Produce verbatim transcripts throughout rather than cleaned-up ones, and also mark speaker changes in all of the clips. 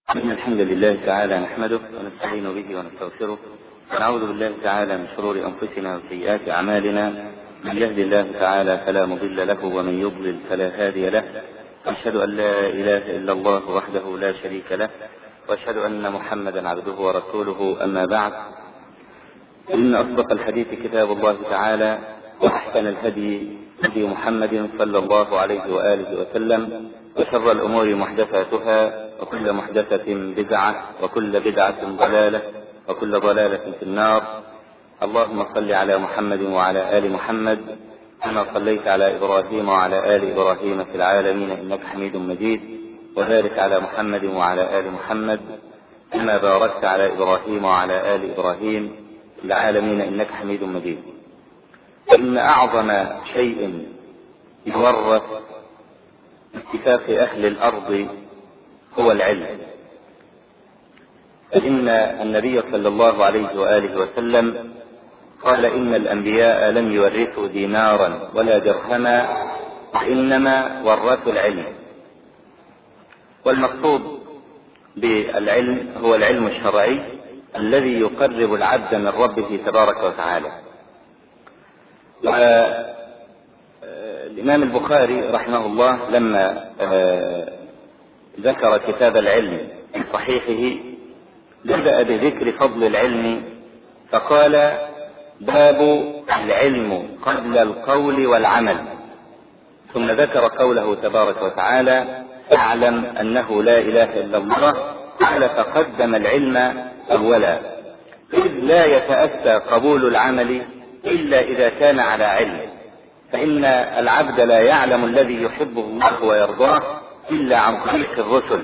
Speaker 1: إن الحمد لله تعالى نحمده ونستعين به ونستغفره ونعوذ بالله تعالى من شرور أنفسنا وسيئات أعمالنا. من يهد الله تعالى فلا مضل له ومن يضلل فلا هادي له. أشهد أن لا إله إلا الله وحده لا شريك له، وأشهد أن محمدا عبده ورسوله. أما بعد، إن أصدق الحديث كتاب الله تعالى، وأحسن الهدي هدي محمد صلى الله عليه وآله وسلم، وشر الأمور محدثاتها، وكل محدثة بدعة، وكل بدعة ضلالة، وكل ضلالة في النار. اللهم صل على محمد وعلى آل محمد كما صليت على إبراهيم وعلى آل إبراهيم في العالمين إنك حميد مجيد، وبارك على محمد وعلى آل محمد كما باركت على إبراهيم وعلى آل إبراهيم في العالمين إنك حميد مجيد. إن أعظم شيء يورث اتفاق أهل الأرض هو العلم، فإن النبي صلى الله عليه وآله وسلم قال: إن الأنبياء لم يورثوا دينارا ولا درهما، وإنما ورثوا العلم. والمقصود بالعلم هو العلم الشرعي الذي يقرب العبد من ربه تبارك وتعالى. الإمام البخاري رحمه الله لما ذكر كتاب العلم في صحيحه بدأ بذكر فضل العلم، فقال: باب العلم قبل القول والعمل. ثم ذكر قوله تبارك وتعالى: اعلم أنه لا إله إلا الله. قال: فقدم العلم أولا، إذ لا يتأتى قبول العمل إلا إذا كان على علم، فإن العبد لا يعلم الذي يحبه الله ويرضاه إلا عن طريق الرسل.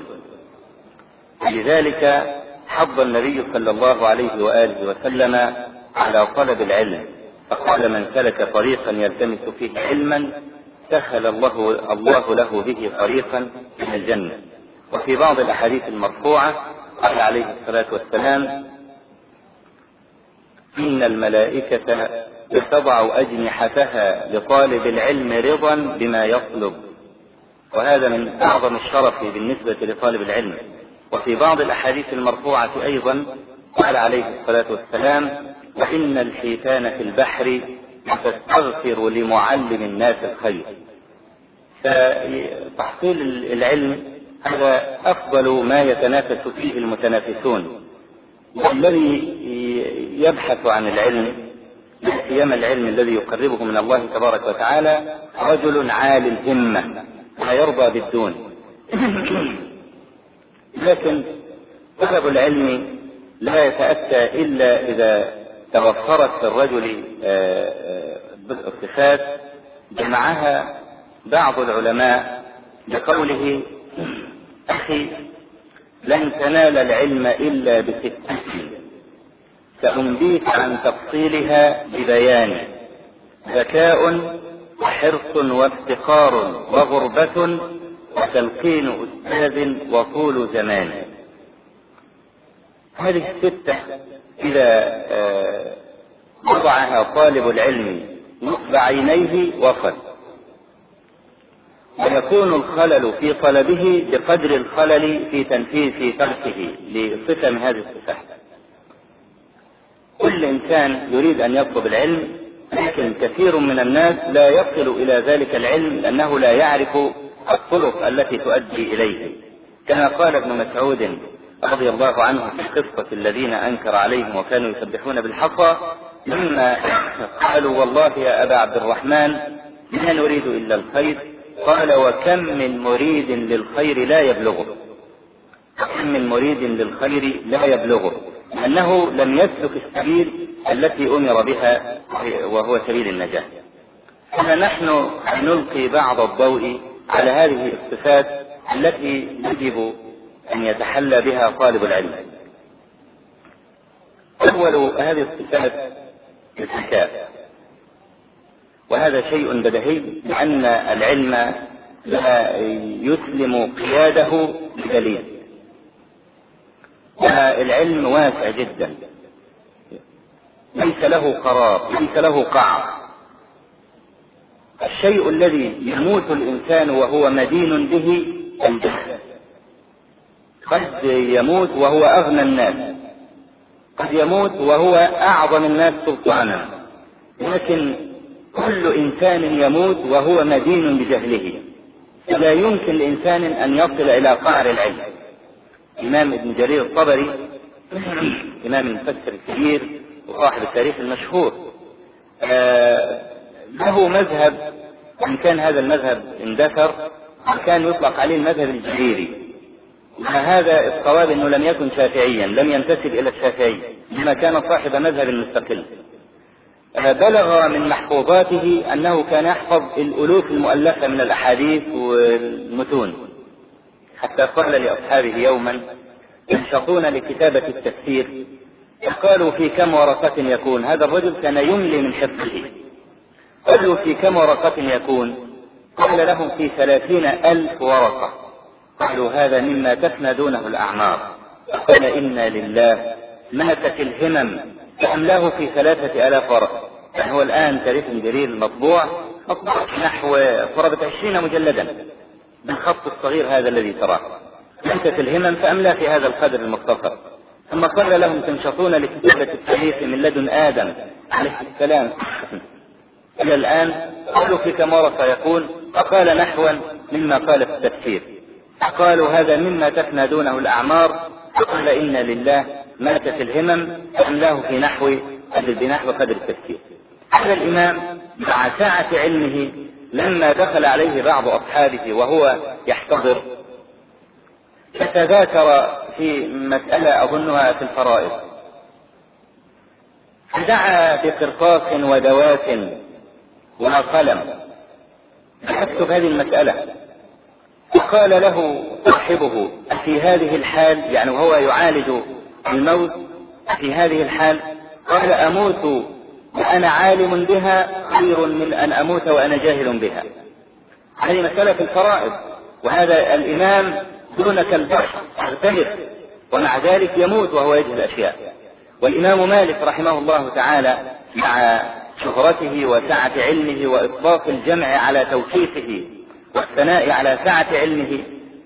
Speaker 1: لذلك حض النبي صلى الله عليه وآله وسلم على طلب العلم، فقال: من سلك طريقا يلتمس فيه علما سهل الله, الله له به طريقا من الجنة. وفي بعض الأحاديث المرفوعة قال عليه الصلاة والسلام: إن الملائكة تضع أجنحتها لطالب العلم رضا بما يطلب. وهذا من أعظم الشرف بالنسبة لطالب العلم. وفي بعض الأحاديث المرفوعة أيضا قال عليه الصلاة والسلام: وإن الحيتان في البحر تستغفر لمعلم الناس الخير. فتحصيل العلم هذا أفضل ما يتنافس فيه المتنافسون، والذي يبحث عن العلم لا سيما العلم الذي يقربه من الله تبارك وتعالى رجل عالي الهمة لا يرضى بالدون. لكن طلب العلم لا يتأتى إلا إذا توفرت في الرجل بالصفات جمعها بعض العلماء بقوله: أخي لن تنال العلم إلا بستة، سأنبيك عن تفصيلها ببيان: ذكاء وحرص وافتقار وغربة وتلقين أستاذ وطول زمان. هذه الستة إذا وضعها طالب العلم نصب عينيه وصل، ويكون الخلل في طلبه بقدر الخلل في تنفيذ في تركه لصفة من هذه الصفات. كل إنسان يريد أن يطلب العلم، لكن كثير من الناس لا يصل إلى ذلك العلم لأنه لا يعرف الطرق التي تؤدي إليه. كما قال ابن مسعود رضي الله عنه في قصة الذين أنكر عليهم وكانوا يسبحون بالحصى، لما قالوا: والله يا أبا عبد الرحمن ما نريد إلا الخير. قال: وكم من مريد للخير لا يبلغه. كم من مريد للخير لا يبلغه، لأنه لم يسلك السبيل التي أمر بها وهو سبيل النجاة. فنحن نلقي بعض الضوء على هذه الصفات التي يجب أن يتحلى بها طالب العلم. أول هذه الصفات الذكاء، وهذا شيء بديهي لأن العلم لا يسلم قياده بدليل. العلم واسع جدا، ليس له قرار، ليس له قعر. الشيء الذي يموت الإنسان وهو مدين به الجهل، قد يموت وهو أغنى الناس، قد يموت وهو أعظم الناس سلطانا، لكن كل إنسان يموت وهو مدين بجهله، لا يمكن لإنسان أن يصل إلى قعر العلم. إمام ابن جرير الطبري إمام المفسر الكبير وصاحب التاريخ المشهور آه له مذهب، وإن كان هذا المذهب اندثر كان يطلق عليه المذهب الجريري، وهذا الصواب أنه لم يكن شافعيا، لم ينتسب إلى الشافعي، لما كان صاحب مذهب مستقل. آه بلغ من محفوظاته أنه كان يحفظ الألوف المؤلفة من الأحاديث والمتون، حتى قال لأصحابه يوما ينشطون لكتابة التفسير قالوا في كم ورقة يكون؟ هذا الرجل كان يملي من حفظه. قالوا في كم ورقة يكون؟ قال لهم في ثلاثين ألف ورقة. قالوا هذا مما تفنى دونه الأعمار. قال إنا لله، ماتت الهمم فأملاه في ثلاثة آلاف ورقة. يعني هو الآن تاريخ جرير المطبوع مطبوع نحو قرابة عشرين مجلدا بالخط الصغير هذا الذي تراه. ماتت الهمم فأملى في هذا القدر المختصر. ثم قال لهم تنشطون لكتابة التاريخ من لدن آدم عليه السلام إلى الآن. قالوا في كم ورقة يكون؟ فقال نحوا مما قال في التفسير. قالوا هذا مما تفنى دونه الأعمار. فقال إنا لله، ماتت الهمم فأملاه في نحو بنحو قدر التفسير. هذا الإمام مع سعة علمه لما دخل عليه بعض أصحابه وهو يحتضر فتذاكر في مسألة أظنها في الفرائض، فدعا بقرطاس ودوات وقلم يكتب هذه المسألة. وقال له صاحبه في هذه الحال، يعني وهو يعالج الموت في هذه الحال، قال أموت وأنا عالم بها خير من أن أموت وأنا جاهل بها. هذه مسألة في الفرائض، وهذا الإمام دونك البحر يغترف ومع ذلك يموت وهو يجهل أشياء. والإمام مالك رحمه الله تعالى مع شهرته وسعة علمه وإطلاق الجمع على توثيقه والثناء على سعة علمه،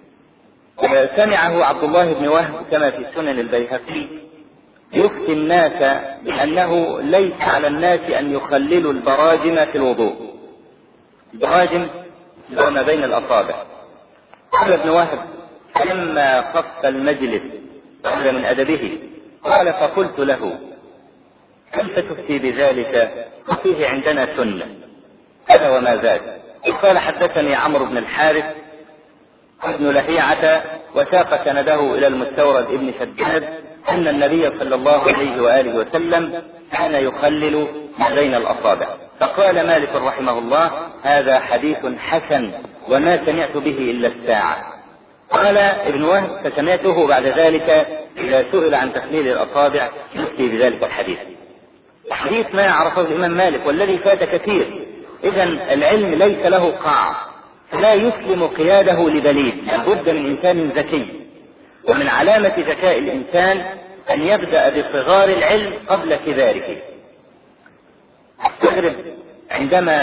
Speaker 1: سمعه عبد الله بن وهب كما في سنن البيهقي يفتي الناس بأنه ليس على الناس أن يخللوا البراجم في الوضوء. البراجم هو ما بين الأصابع. قال ابن وهب لما خف المجلس وهذا من أدبه قال فقلت له كيف تفتي بذلك وفيه عندنا سنة؟ هذا وما زاد. قال حدثني عمرو بن الحارث ابن لهيعة وساق سنده إلى المستورد ابن شداد أن النبي صلى الله عليه وآله وسلم كان يخلل ما بين الأصابع. فقال مالك رحمه الله هذا حديث حسن وما سمعت به إلا الساعة. قال ابن وهب فسمعته بعد ذلك إذا سئل عن تخليل الأصابع يفتي بذلك الحديث. الحديث ما عرفه الإمام مالك والذي فات كثير. إذن العلم ليس له قاع، لا يسلم قياده لبليد، لابد من إنسان ذكي. ومن علامة ذكاء الإنسان أن يبدأ بصغار العلم قبل كباره. استغرب عندما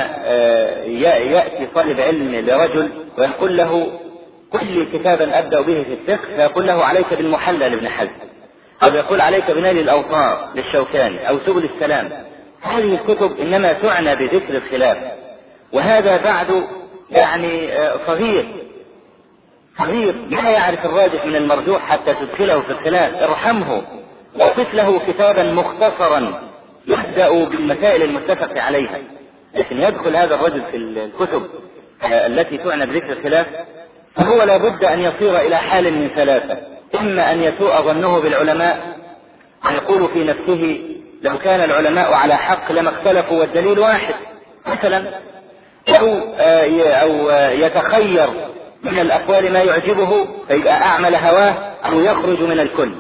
Speaker 1: يأتي طالب علم لرجل ويقول له قل لي كتابا أبدأ به في الفقه، فيقول له عليك بالمحلى لابن حزم، أو يقول عليك بنيل الأوطار للشوكاني أو سبل السلام. هذه الكتب إنما تعنى بذكر الخلاف، وهذا بعد يعني صغير صغير لا يعرف الراجح من المرجوح حتى تدخله في الخلاف. ارحمه وقف له كتابا مختصرا يبدأ بالمسائل المتفق عليها. لكن يدخل هذا الرجل في الكتب التي تعنى بذكر الخلاف فهو لابد أن يصير إلى حال من ثلاثة: إما أن يسوء ظنه بالعلماء ويقول في نفسه لو كان العلماء على حق لما اختلفوا والدليل واحد مثلا، أو أو يتخير من الأقوال ما يعجبه فيبقى أعمل هواه أو يخرج من الكل.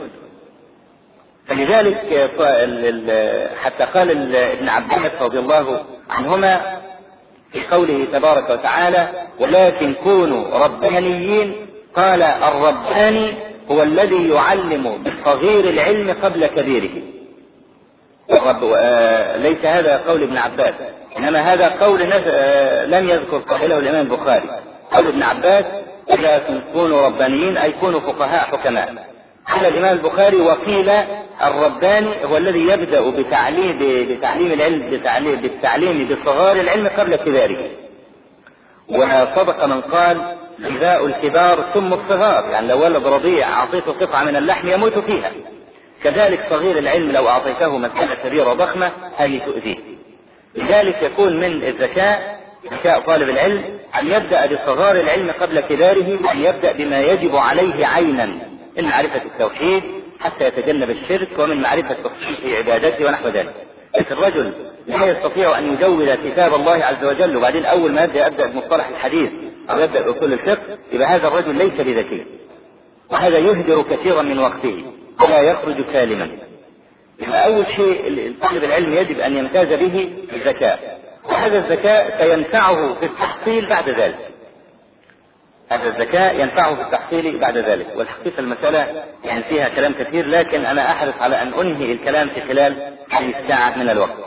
Speaker 1: فلذلك حتى قال ابن عباس رضي الله عنهما في قوله تبارك وتعالى ولكن كونوا ربانيين، قال الرباني هو الذي يعلم بالصغير العلم قبل كبيره. الرب ليس هذا قول ابن عباس، إنما هذا قول لم يذكر قائله الإمام البخاري. قول ابن عباس إذا كونوا ربانيين أي كونوا فقهاء حكماء. قال الإمام البخاري: وقيل الرباني هو الذي يبدأ بتعليم بتعليم العلم بتعليم بالتعليم بصغار العلم قبل كباره. وصدق من قال: غذاء الكبار ثم الصغار، يعني لو ولد رضيع أعطيته قطعة من اللحم يموت فيها، كذلك صغير العلم لو أعطيته مسألة كبيرة ضخمة هذه تؤذيه. لذلك يكون من الذكاء ذكاء طالب العلم أن يبدأ بصغار العلم قبل كباره، وأن يبدأ بما يجب عليه عينا من معرفة التوحيد حتى يتجنب الشرك، ومن معرفة تصحيح عبادته ونحو ذلك. لكن الرجل لا يستطيع أن يجود كتاب الله عز وجل وبعدين أول ما يبدأ يبدأ بمصطلح الحديث أو يبدأ بأصول الفقه، يبقى هذا الرجل ليس بذكي، وهذا يهدر كثيرا من وقته ولا يخرج سالما. أول شيء طالب العلم يجب أن يمتاز به الذكاء، وهذا الذكاء سينفعه في التحصيل بعد ذلك. هذا الذكاء ينفعه في التحصيل بعد ذلك. والحقيقة المسألة يعني فيها كلام كثير، لكن أنا أحرص على أن أنهي الكلام في خلال هذه الساعة من الوقت.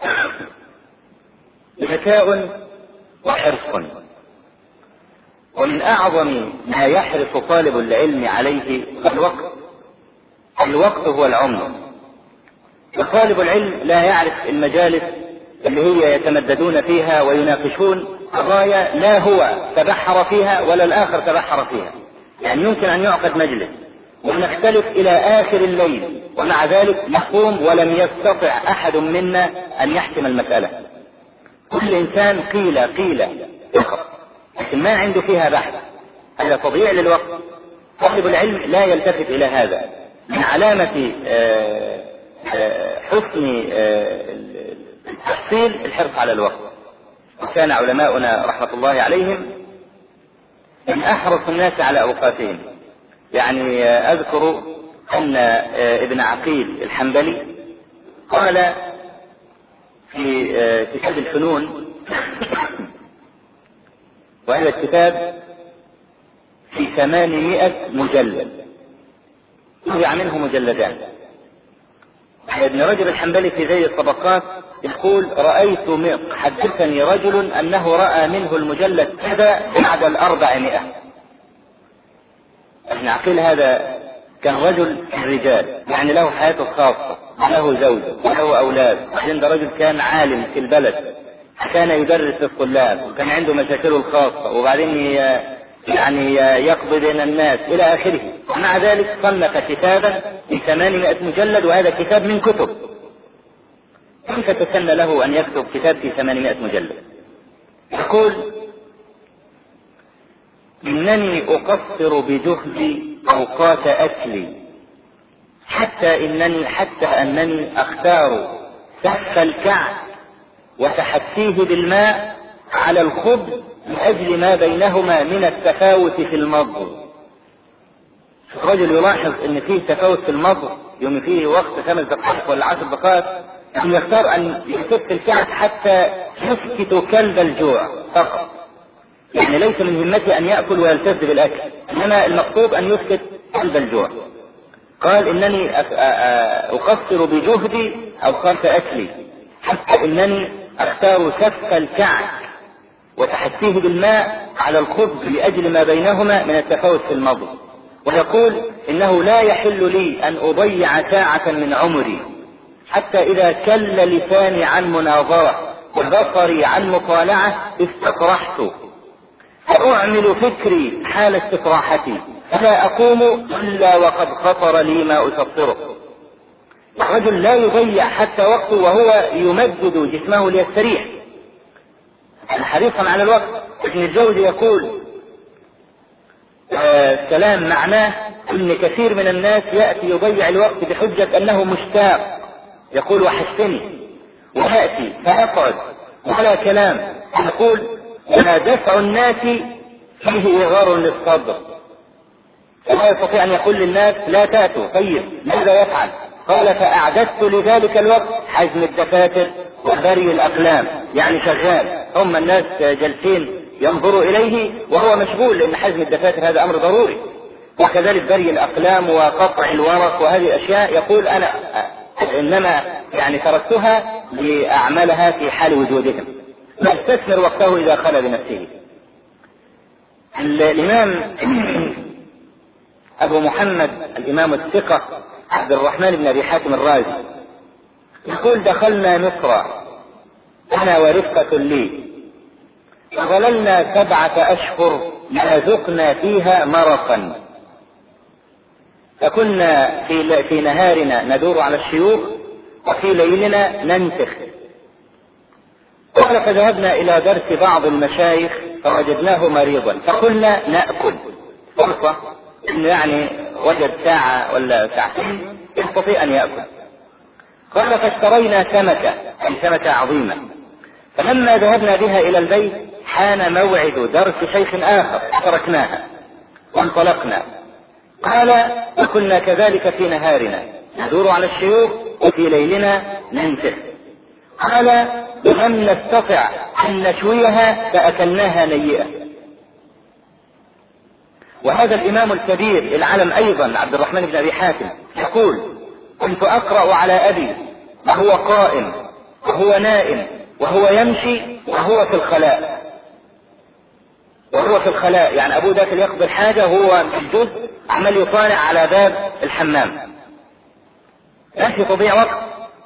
Speaker 1: ذكاء وحرص، ومن أعظم ما يحرص طالب العلم عليه الوقت. الوقت هو العمر. وطالب العلم لا يعرف المجالس اللي هي يتمددون فيها ويناقشون قضايا لا هو تبحر فيها ولا الآخر تبحر فيها. يعني يمكن أن يعقد مجلس ونختلف إلى آخر الليل، ومع ذلك نقوم ولم يستطع أحد منا أن يحكم المسألة. كل إنسان قيل قيل فقط، لكن ما عنده فيها بحث. هذا تضييع للوقت. طالب العلم لا يلتفت إلى هذا. من علامة آآ آآ حسن التحصيل الحرص على الوقت. وكان علماؤنا رحمة الله عليهم من أحرص الناس على أوقاتهم. يعني أذكر أن ابن عقيل الحنبلي قال في كتاب الفنون وهذا الكتاب في ثمانمائة مجلد، طبع منه مجلدان. ابن رجب الحنبلي في ذيل الطبقات يقول: رأيت حدثني رجل أنه رأى منه المجلد كذا بعد الأربعمائة. ابن عقيل هذا كان رجل الرجال، يعني له حياته الخاصة، له زوجة وله أولاد، عند رجل كان عالم في البلد، كان يدرس للطلاب وكان عنده مشاكله الخاصة، وبعدين يعني يقضي بين الناس إلى آخره. مع ذلك صنف كتابا في ثمانمائة مجلد، وهذا كتاب من كتب. كيف تسنى له أن يكتب كتاب في ثمانمائة مجلد؟ يقول: إنني أقصر بجهدي أوقات أكلي، حتى إنني حتى أنني أختار سف الكعب وتحتيه بالماء على الخبز لأجل ما بينهما من التفاوت في المضغ. الرجل يلاحظ ان فيه تفاوت في المضغ، يوم فيه وقت خمس دقائق ولا عشر دقائق، أن يختار أن يسكت الكعب حتى يسكت كلب الجوع فقط. يعني ليس من همته أن يأكل ويلتذ بالأكل، إنما المقصود أن يسكت كلب الجوع. قال: إنني أقصر بجهدي أوقات أكلي، حتى إنني أختار سف الكعب وتحتيه بالماء على الخبز لأجل ما بينهما من التفاوت في المضغ. ويقول: إنه لا يحل لي أن أضيع ساعة من عمري، حتى إذا كل لساني عن مناظرة وبصري عن مطالعة استطرحت، فأعمل فكري حال استطراحتي، فلا أقوم إلا وقد خطر لي ما أسطره. الرجل لا يضيع حتى وقته وهو يمدد جسمه ليستريح، حريصا على الوقت. ابن الجوزي يقول آه كلام معناه ان كثير من الناس يأتي يضيع الوقت بحجة انه مشتاق، يقول: وحشتني، ويأتي فيقعد ولا كلام. يقول: أنا دفع الناس فيه إغار للصدر، فلا يستطيع أن يقول للناس لا تأتوا. طيب ماذا يفعل؟ قال: فأعددت لذلك الوقت حجم الدفاتر وبري الأقلام، يعني شغال، هم الناس جالسين ينظروا إليه وهو مشغول، لأن حجم الدفاتر هذا أمر ضروري، وكذلك بري الأقلام وقطع الورق وهذه الأشياء. يقول: أنا إنما يعني تركتها لأعملها في حال وجودهم، يستثمر وقته إذا خلى بنفسه. الإمام أبو محمد الإمام الثقة عبد الرحمن بن أبي حاتم الرازي يقول: دخلنا مصر أنا ورفقة لي فظللنا سبعة أشهر ما ذقنا فيها مرقا، فكنا في, في نهارنا ندور على الشيوخ وفي ليلنا ننتخ. قال: فذهبنا إلى درس بعض المشايخ فوجدناه مريضا فقلنا نأكل فرصة، إنه يعني وجد ساعة ولا ساعتين يستطيع أن يأكل. قال: فاشترينا سمكة، أي سمكة عظيمة، فلما ذهبنا بها إلى البيت حان موعد درس شيخ آخر تركناها وانطلقنا. قال: وكنا كذلك في نهارنا ندور على الشيوخ وفي ليلنا ننتخ. قال: ولم نستطع أن نشويها فأكلناها نيئة. وهذا الإمام الكبير العلم أيضا عبد الرحمن بن أبي حاتم يقول: كنت أقرأ على أبي وهو قائم وهو نائم وهو يمشي وهو في الخلاء، وهو في الخلاء يعني أبوه ذاك يقضي الحاجة وهو في الجزء عمل يطالع على باب الحمام، ماشي تضيع وقت.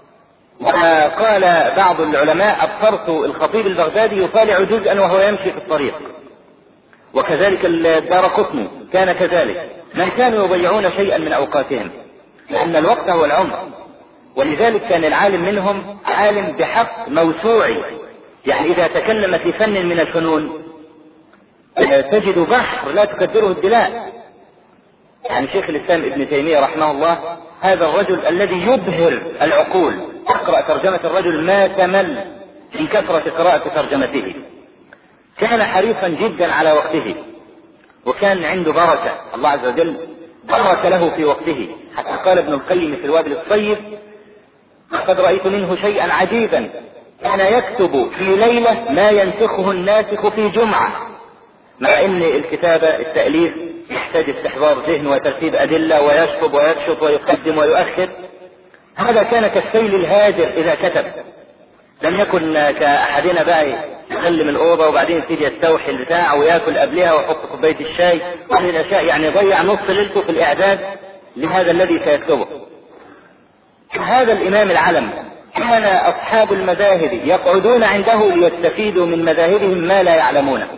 Speaker 1: وقال بعض العلماء: أبصرت الخطيب البغدادي يطالع جزءا وهو يمشي في الطريق، وكذلك الدارقطني كان كذلك، من كانوا يضيعون شيئا من أوقاتهم، لأن الوقت هو العمر. ولذلك كان العالم منهم عالم بحق موسوعي، يعني إذا تكلم في فن من الفنون تجد بحر لا تقدره الدلاء. يعني شيخ الإسلام ابن تيمية رحمه الله هذا الرجل الذي يبهر العقول، تقرأ ترجمة الرجل ما تمل من كثرة قراءة ترجمته. كان حريصا جدا على وقته، وكان عنده بركة، الله عز وجل بارك له في وقته، حتى قال ابن القيم في الوابل الطيب: لقد رأيت منه شيئا عجيبا، كان يكتب في ليلة ما ينسخه الناسخ في جمعة، مع ان الكتابة التأليف يحتاج استحضار ذهن وترتيب أدلة ويشطب ويرشط ويقدم ويؤخر. هذا كان كالسيل الهادر إذا كتب، لم يكن كأحدنا بقى يسلم الأوضة وبعدين يبتدي يستوحي البتاع ويأكل قبلها ويحط كوباية الشاي وهذه الأشياء، يعني يضيع نص ليلته في الإعداد لهذا الذي سيكتبه. هذا الإمام العلم كان أصحاب المذاهب يقعدون عنده ليستفيدوا من مذاهبهم ما لا يعلمونه.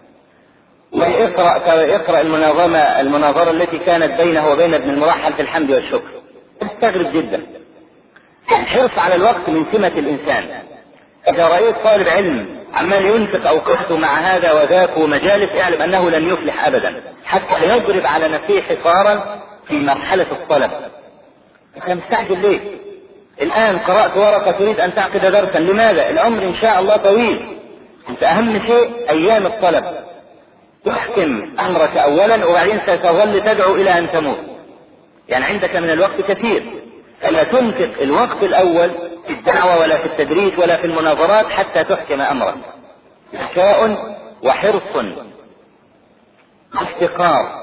Speaker 1: ويقرأ يقرأ المناظمة المناظرة التي كانت بينه وبين ابن المرحل في الحمد والشكر، تستغرب جدا. الحرص على الوقت من سمة الإنسان. إذا رأيت طالب علم عمال ينفق أوقاته مع هذا وذاك ومجالس، اعلم أنه لن يفلح أبدا، حتى يضرب على نفسه حصارا في مرحلة الطلب. أنت مستعجل ليه؟ الآن قرأت ورقة تريد أن تعقد درسا، لماذا؟ العمر إن شاء الله طويل، أنت أهم شيء أيام الطلب، تحكم أمرك أولا وبعدين ستظل تدعو إلى أن تموت. يعني عندك من الوقت كثير، فلا تنفق الوقت الأول في الدعوة ولا في التدريس ولا في المناظرات حتى تحكم أمرك. ذكاء وحرص وافتقار،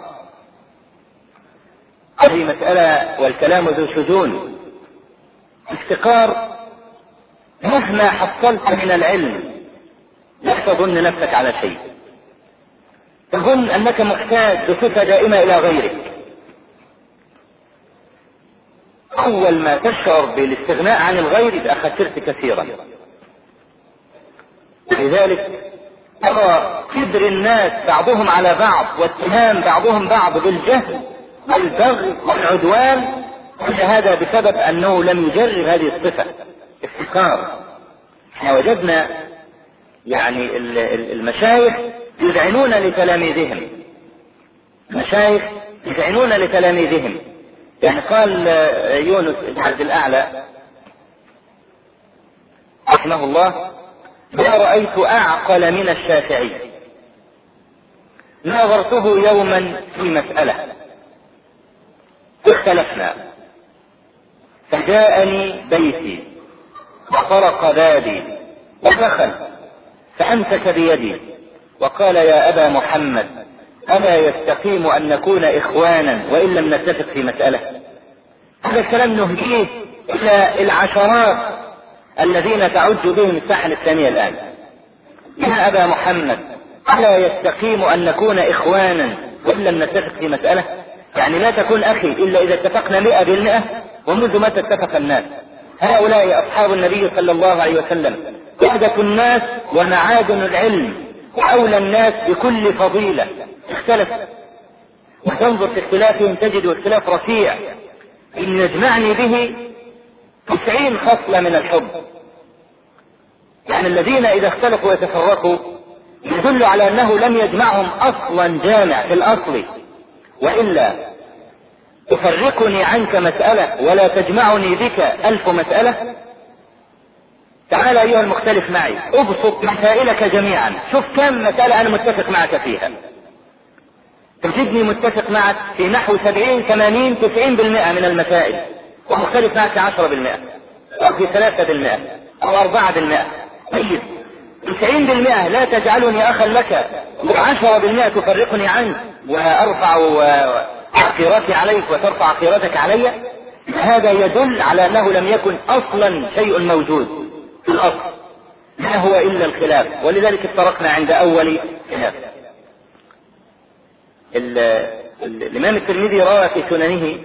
Speaker 1: هذه مسألة والكلام ذو شجون. افتقار، مهما حصلت من العلم لا تظن نفسك على شيء، تظن أنك محتاج بصفة دائمة إلى غيرك. أول ما تشعر بالاستغناء عن الغير إذا خسرت كثيرا. لذلك ترى كبر الناس بعضهم على بعض واتهام بعضهم بعض بالجهل والبغي والعدوان، كل هذا بسبب أنه لم يجرب هذه الصفة افتقار. احنا وجدنا يعني المشايخ يذعنون لتلاميذهم، المشايخ يذعنون لتلاميذهم. يعني قال يونس بن عبد الأعلى رحمه الله: ما رأيت أعقل من الشافعي، ناظرته يوما في مسألة اختلفنا، فجاءني بيتي وطرق بابي ودخل فأمسك بيدي وقال: يا أبا محمد، ألا يستقيم أن نكون إخوانا وإن لم نتفق في مسألة؟ هذا الكلام نهديه إلى العشرات الذين تعج بهم الساحة الثانية الآن. يا أبا محمد،
Speaker 2: ألا يستقيم أن نكون إخوانا وإن لم نتفق في مسألة؟ يعني لا تكون أخي إلا إذا اتفقنا مئة بالمئة، ومنذ متى اتفق الناس؟ هؤلاء أصحاب النبي صلى الله عليه وسلم قادة الناس ومعادن العلم وأولى الناس بكل فضيلة. اختلف، وتنظر في اختلافهم تجد اختلاف رفيع. إن يجمعني به تسعين خصلة من الحب. يعني الذين إذا اختلفوا ويتفرقوا يدل على أنه لم يجمعهم أصلا جامع في الأصل، وإلا تفرقني عنك مسألة ولا تجمعني بك ألف مسألة. تعال أيها المختلف معي، أبسط مسائلك جميعا، شوف كم مسألة أنا متفق معك فيها. تجدني متفق معك في نحو سبعين ثمانين تسعين بالمئة من المسائل، ومختلف معك عشرة بالمئة أو في ثلاثة بالمئة أو أربعة بالمئة. طيب تسعين بالمئة لا تجعلني أخا لك، وعشرة بالمئة تفرقني عنك وأرفع عقيرتي عليك وترفع عقيرتك علي. هذا يدل على أنه لم يكن أصلا شيء موجود في الأصل، ما هو إلا الخلاف، ولذلك افترقنا عند أول خلاف. الإمام الترمذي روى في سننه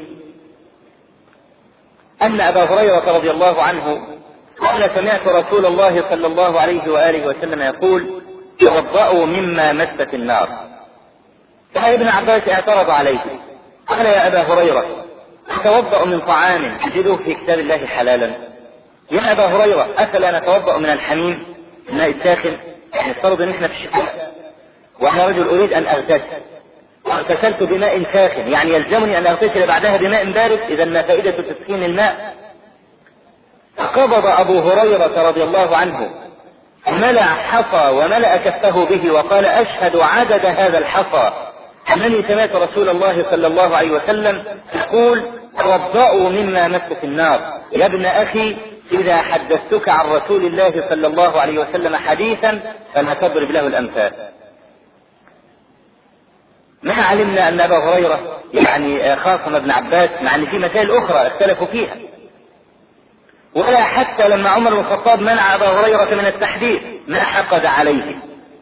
Speaker 2: أن أبا هريرة رضي الله عنه قال سمعت رسول الله صلى الله عليه وآله وسلم يقول توضأوا مما مست النار. فابن عباس اعترض عليه قال يا أبا هريرة أتوضأ من طعام تجده في كتاب الله حلالا؟ يا أبا هريرة أفلا نتوضأ من الحميم الماء الساخن؟ يعني افترض ان احنا في الشتاء وانا رجل اريد ان اغتسل واغتسلت بماء ساخن، يعني يلزمني ان اغتسل بعدها بماء بارد؟ اذا ما فائدة تسخين الماء؟ فقبض ابو هريرة رضي الله عنه ملأ حصى وملأ كفه به وقال اشهد عدد هذا الحصى انني سمعت رسول الله صلى الله عليه وسلم يقول توضأوا مما مست النار. يا ابن اخي إذا حدثتك عن رسول الله صلى الله عليه وسلم حديثا فلا تضرب له الأمثال. ما علمنا أن أبا هريرة يعني خاصم ابن عباس، مع أن في مسائل أخرى اختلفوا فيها، ولا حتى لما عمر بن الخطاب منع أبا هريرة من التحديث ما حقد عليه.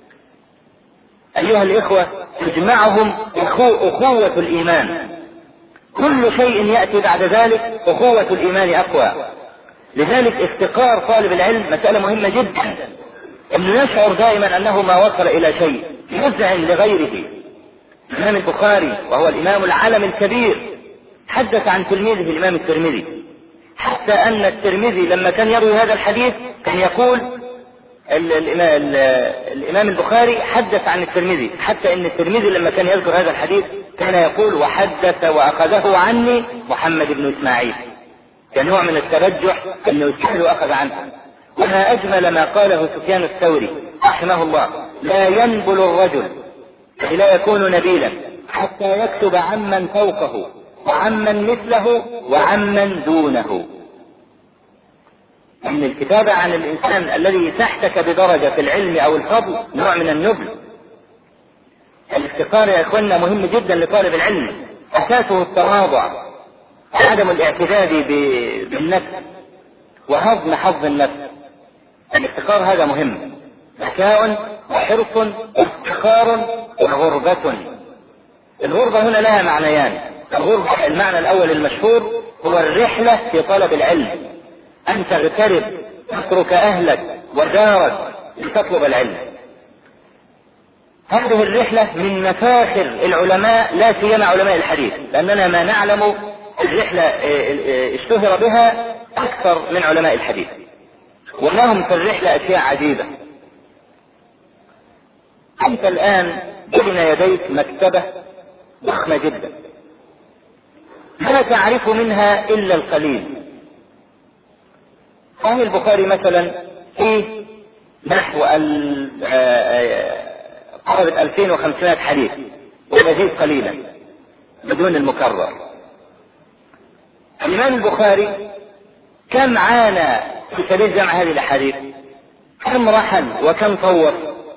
Speaker 2: أيها الإخوة تجمعهم أخوة الإيمان، كل شيء يأتي بعد ذلك أخوة الإيمان أقوى. لذلك افتقار طالب العلم مسألة مهمة جدا، انه يشعر دائما انه ما وصل الى شيء يذعن لغيره. الامام البخاري وهو الامام العالم الكبير حدث عن تلميذه الامام الترمذي، حتى ان الترمذي لما كان يروي هذا الحديث كان يقول ال ال ال الامام البخاري حدث عن الترمذي، حتى ان الترمذي لما كان يذكر هذا الحديث كان يقول وحدث واخذه عني محمد بن اسماعيل، كنوع من الترجح انه يسأل واخذ عنه. وما اجمل ما قاله سفيان الثوري رحمه الله: لا ينبل الرجل لا يكون نبيلا حتى يكتب عمن فوقه وعمن مثله وعمن دونه. ان الكتابة عن الانسان الذي تحتك بدرجة في العلم او الفضل نوع من النبل. الافتقار يا اخواننا مهم جدا لطالب العلم، اساسه التواضع، عدم الاعتداد بالنفس وهضم حظ النفس. الافتقار هذا مهم، ذكاء وحرص وافتخار وغربة. الغربة هنا لها معنيان. الغربة المعنى الاول المشهور هو الرحلة في طلب العلم، ان تغترب تترك اهلك ودارك لتطلب العلم. هذه الرحلة من مفاخر العلماء لا سيما علماء الحديث، لاننا ما نعلم الرحلة اشتهر بها اكثر من علماء الحديث، ولهم في الرحلة اشياء عجيبة. انت الان بين يديك مكتبة ضخمة جدا لا تعرف منها الا القليل. صحيح البخاري مثلا فيه نحو قرابة ألفين وخمسمائة حديث ومزيد قليلا بدون المكرر. الإمام البخاري كم عانى في سبيل جمع هذه الأحاديث، كم رحل وكم طور.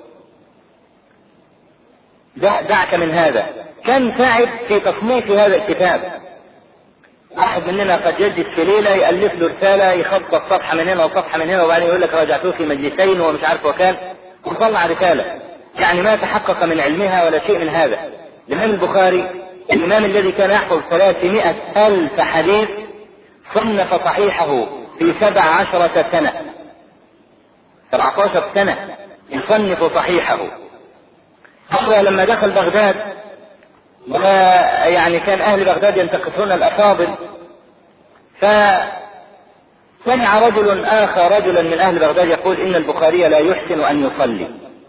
Speaker 2: دعك من هذا، كم تعب في تصنيف هذا الكتاب. واحد مننا قد يجد في ليلة يألف له رسالة يخطط صفحة من هنا وصفحة من هنا وبعدين يقول لك راجعتوه في مجلسين ومش عارف وكان وطلع رسالة. يعني ما تحقق من علمها ولا شيء من هذا. الإمام البخاري الإمام الذي كان يحفظ ثلاثمائة ألف حديث صنف صحيحه في سبع عشرة سنة، سبعة عشر سنة يصنف صحيحه. هو لما دخل بغداد ويعني كان أهل بغداد ينتقصون الأفاضل، فسمع رجل آخر رجلا من أهل بغداد يقول إن البخاري لا يحسن أن يصلي.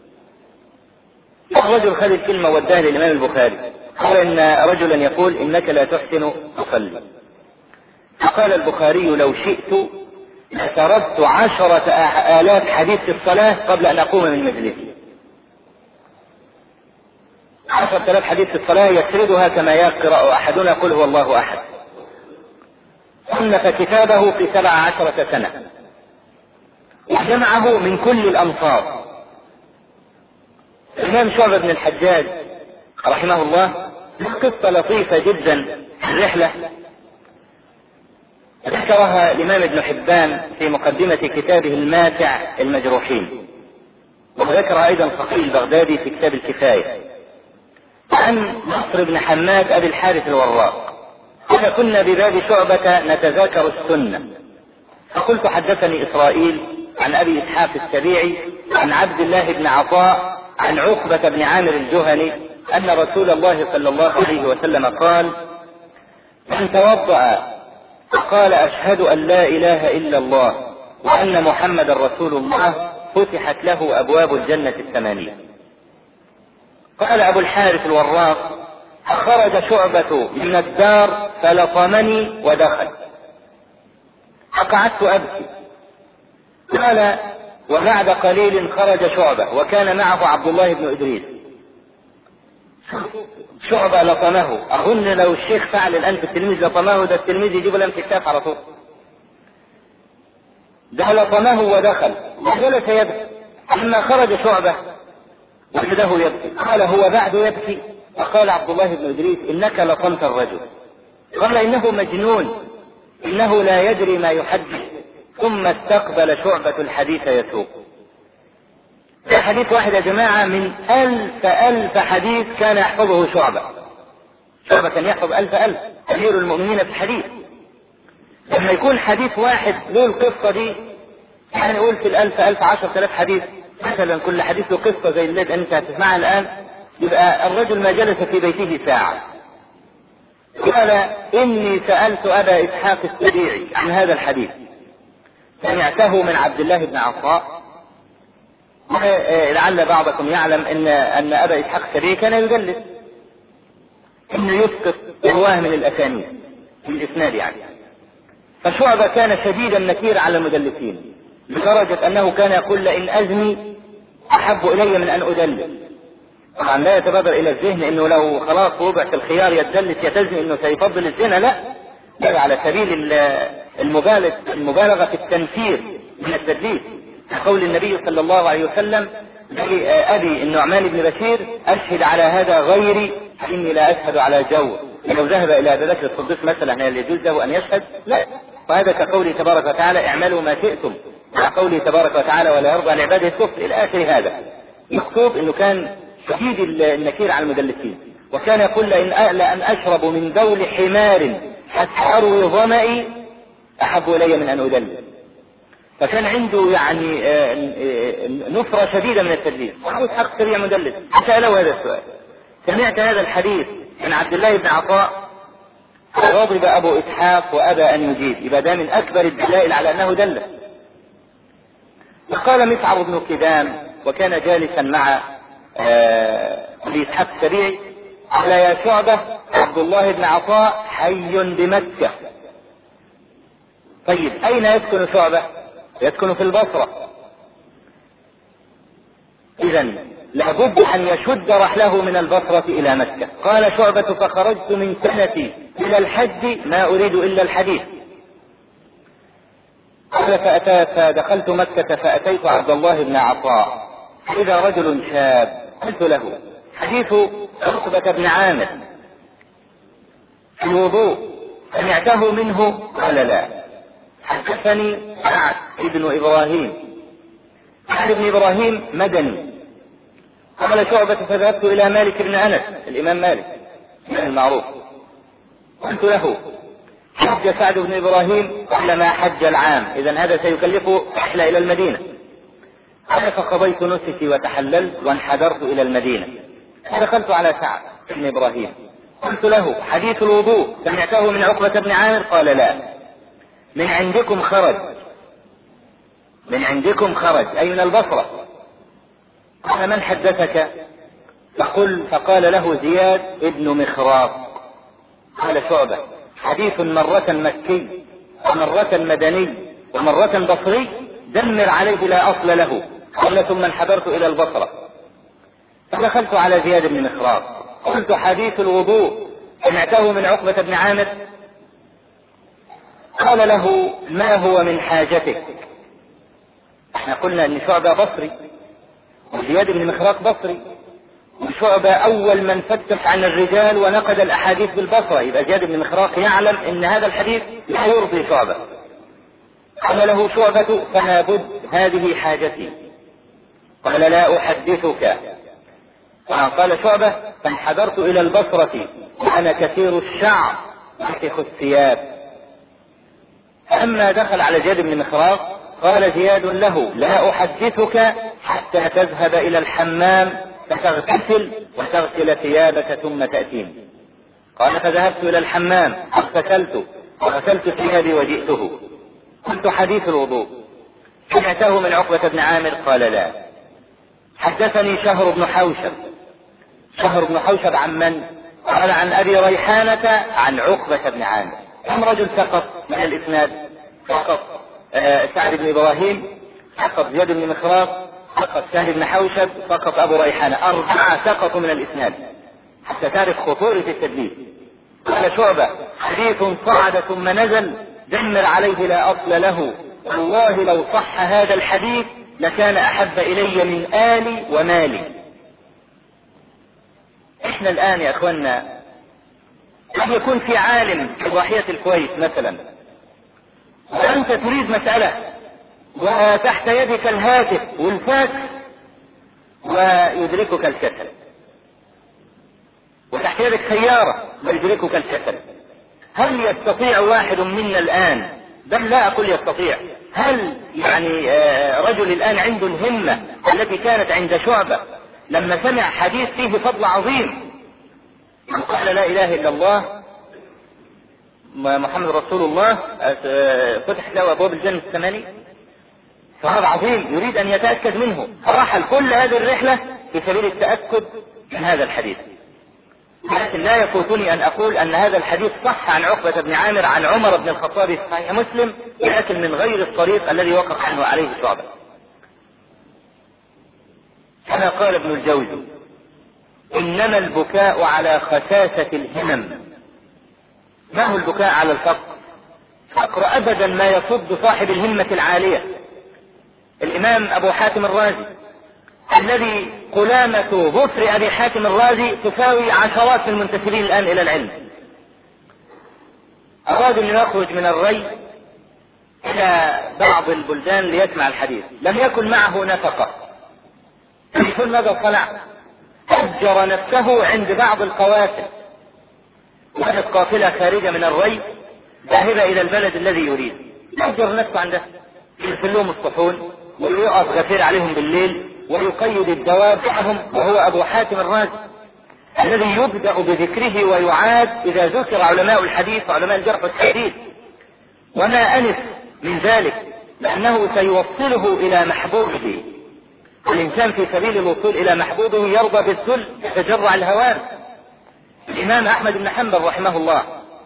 Speaker 2: الرجل خذ الكلمة وداها للإمام البخاري، قال إن رجلا يقول إنك لا تحسن تصلي. فقال البخاري لو شئت لسردت عشرة آلاف حديث في الصلاة قبل أن أقوم من مجلسي. عشرة آلاف حديث في الصلاة يسردها كما يقرأ أحدنا قل هو الله أحد. صنف كتابه في سبع عشرة سنة وجمعه من كل الأمصار. الإمام شعبة بن الحجاج رحمه الله قصة لطيفة جدا في الرحلة ذكرها الإمام ابن حبان في مقدمة كتابه الماتع المجروحين، وذكر أيضا فقيه البغدادي في كتاب الكفاية عن نصر بن حماد أبي الحارث الوراق. إذا كنا بباب شعبة نتذاكر السنة، فقلت حدثني إسرائيل عن أبي إسحاق السبيعي عن عبد الله بن عطاء عن عقبة بن عامر الجهني أن رسول الله صلى الله عليه وسلم قال: من توضأ وقال أشهد أن لا إله إلا الله وأن محمد رسول الله فتحت له أبواب الجنة الثمانية. قال أبو الحارث الوراق: خرج شعبة من الدار فلطمني ودخل، فقعدت أبكي. قال: وبعد قليل خرج شعبة وكان معه عبد الله بن إدريس. شعبة لطمه، أظن لو الشيخ فعل الآن في التلميذ لطمه، ده التلميذ يجيب لم تكتاف على طول. ده لطمه ودخل وجلس يبكي. لما خرج شعبة وجده يبكي قال: هو بعد يبكي؟ فقال عبد الله بن إدريس: إنك لطمت الرجل. قال: إنه مجنون، إنه لا يدري ما يحدث. ثم استقبل شعبة الحديث يسوق. ده حديث واحد يا جماعة من ألف ألف حديث كان يحفظه شعبة. شعبة كان يحفظ ألف ألف، أمير المؤمنين في الحديث. لما يكون حديث واحد له القصة دي، يعني نقول في الألف ألف عشر ثلاث حديث مثلا، كل حديث له قصة زي اللي أنت هتسمعها الآن، يبقى الرجل ما جلس في بيته ساعة. قال: إني سألت أبا إسحاق السبيعي عن هذا الحديث، سمعته من عبد الله بن عطاء. لعل بعضكم يعلم ان ان ابا اسحاق السبيعي كان يدلس، انه يسقط رواه من الاسانيد في الاسناد يعني. فشعبة كان شديدا نكير على المدلسين لدرجة انه كان يقول: لئن ازني احب الي من ان ادلس. طبعا لا يتبادر الى الذهن انه لو خلاص وضع في الخيار يدلس يتزني انه سيفضل الزنا، لا، لا، على سبيل المبالغ المبالغة في التنفير من التدليس. قول النبي صلى الله عليه وسلم: أبي النعمان بن بشير أشهد على هذا غيري فإني لا أشهد على جور. لو ذهب إلى أبي بكر الصديق مثلا هل يجوز له أن يشهد؟ لا. وهذا كقوله تبارك وتعالى: اعملوا ما شئتم، وقوله تبارك وتعالى: ولا يرضى لعباده الكفر، إلى آخر هذا. مكتوب إنه كان شديد النكير على المدلسين، وكان يقول: لأن لأن أشرب من بول حمار حتى أروي ظمئي أحب إلي من أن أدلس. فكان عنده يعني نفرة شديدة من التدليس. وأبو إسحاق السبيعي مدلس. سأله هذا السؤال: سمعت هذا الحديث من عبد الله بن عطاء؟ غضب أبو إسحاق وأبى أن يجيب. يبقى ده من أكبر الدلائل على أنه دلس. وقال مسعر بن كدام وكان جالسا مع أبي إسحاق السبيعي: قال: يا شعبة، عبد الله بن عطاء حي بمكة. طيب أين يسكن شعبة؟ يسكن في البصرة. إذن لابد أن يشد رحله من البصرة إلى مكة. قال شعبة: فخرجت من سنتي إلى الحج ما أريد إلا الحديث. قال: فأتى فدخلت مكة فأتيت عبد الله بن عطاء إذا رجل شاب، قلت له: حديث عقبة بن عامر في الوضوء سمعته منه؟ قال: لا. حدثني سعد بن إبراهيم. سعد بن إبراهيم مدني، قال شعبة فذهبت إلى مالك بن أنس الإمام مالك المعروف، قلت له حج سعد بن إبراهيم قبل ما حج العام، إذن هذا سيكلفه رحلة إلى المدينة. قال فقضيت نسكي وتحللت وانحدرت إلى المدينة، فدخلت على سعد بن إبراهيم قلت له حديث الوضوء سمعته من عقبة بن عامر؟ قال لا. من عندكم خرج؟ من عندكم خرج أي من البصرة. قال من حدثك؟ فقل فقال له زياد ابن مخراق. قال شعبة حديث مرة مكي ومرة مدني ومرة بصري، دمر عليه لا أصل له. قال ثم انحدرت إلى البصرة فدخلت على زياد بن مخراق قلت حديث الوضوء سمعته من عقبة بن عامر؟ قال له ما هو من حاجتك؟ احنا قلنا ان شعبة بصري وزياد بن مخراق بصري، وشعبة اول من فتش عن الرجال ونقد الاحاديث بالبصرة، يبقى زياد بن مخراق يعلم ان هذا الحديث لا يرضي شعبة. قال له شعبة فما بد هذه حاجتي. قال لا احدثك. قال شعبة فانحدرت الى البصرة وانا كثير الشعر مسخ الثياب. فلما دخل على زياد بن مخراق قال زياد له لا احدثك حتى تذهب الى الحمام فتغتسل وتغسل ثيابك ثم تأتيني. قال فذهبت الى الحمام فاغتسلت وغسلت ثيابي وجئته. قلت حديث الوضوء سمعته من عقبة بن عامر؟ قال لا. حدثني شهر بن حوشب. شهر بن حوشب عن من؟ قال عن ابي ريحانة عن عقبة بن عامر. كم رجل سقط من الاسناد؟ سقط آه سعد بن ابراهيم، سقط زياد بن مخراق، سقط سهل بن حوشب، سقط ابو ريحانة، اربعة سقطوا من الاسناد حتى تعرف خطورة التدليس. قال شعبة حديث صعد ثم نزل دمر عليه لا اصل له، والله لو صح هذا الحديث لكان احب الي من آلي ومالي. احنا الان يا اخوانا قد يكون في عالم في ضاحية الكويت مثلا وانت تريد مسألة وتحت يدك الهاتف والفاكس ويدركك الكسل، وتحت يدك سيارة ويدركك الكسل. هل يستطيع واحد منا الآن، بل لا أقول يستطيع، هل يعني رجل الآن عنده الهمة التي كانت عند شعبة لما سمع حديث فيه فضل عظيم قال لا إله إلا الله محمد رسول الله فتح له أبواب الجنة الثمانية؟ فهذا عظيم يريد أن يتأكد منه، فرحل كل هذه الرحلة في سبيل التأكد من هذا الحديث. لكن لا يفوتني أن أقول أن هذا الحديث صح عن عقبة بن عامر عن عمر بن الخطاب في صحيح مسلم، لكن من غير الطريق الذي وقف عنه عليه شعبة. كما قال ابن الجوزي إنما البكاء على خساسة الهمم. ما هو البكاء على الفقر؟ فقر أبدا ما يصد صاحب الهمة العالية. الإمام أبو حاتم الرازي الذي قلامة ظفر أبي حاتم الرازي تساوي عشرات المنتسبين الآن إلى العلم، أراد أن يخرج من الري إلى بعض البلدان ليسمع الحديث، لم يكن معه نفقة. يقول ماذا صنع؟ أجر نفسه عند بعض القوافل، وجد قافلة خارجة من الري ذاهبة إلى البلد الذي يريد، أجر نفسه عنده يغسل لهم الصحون ويقف غفير عليهم بالليل ويقيد الدواب معهم، وهو أبو حاتم الرازي الذي يبدأ بذكره ويعاد إذا ذكر علماء الحديث وعلماء الجرح والتعديل. وما أنف من ذلك لأنه سيوصله إلى محبوبه. الإنسان في سبيل الوصول إلى محبوبه يرضى بالذل يتجرع الهوان. الإمام أحمد بن حنبل رحمه الله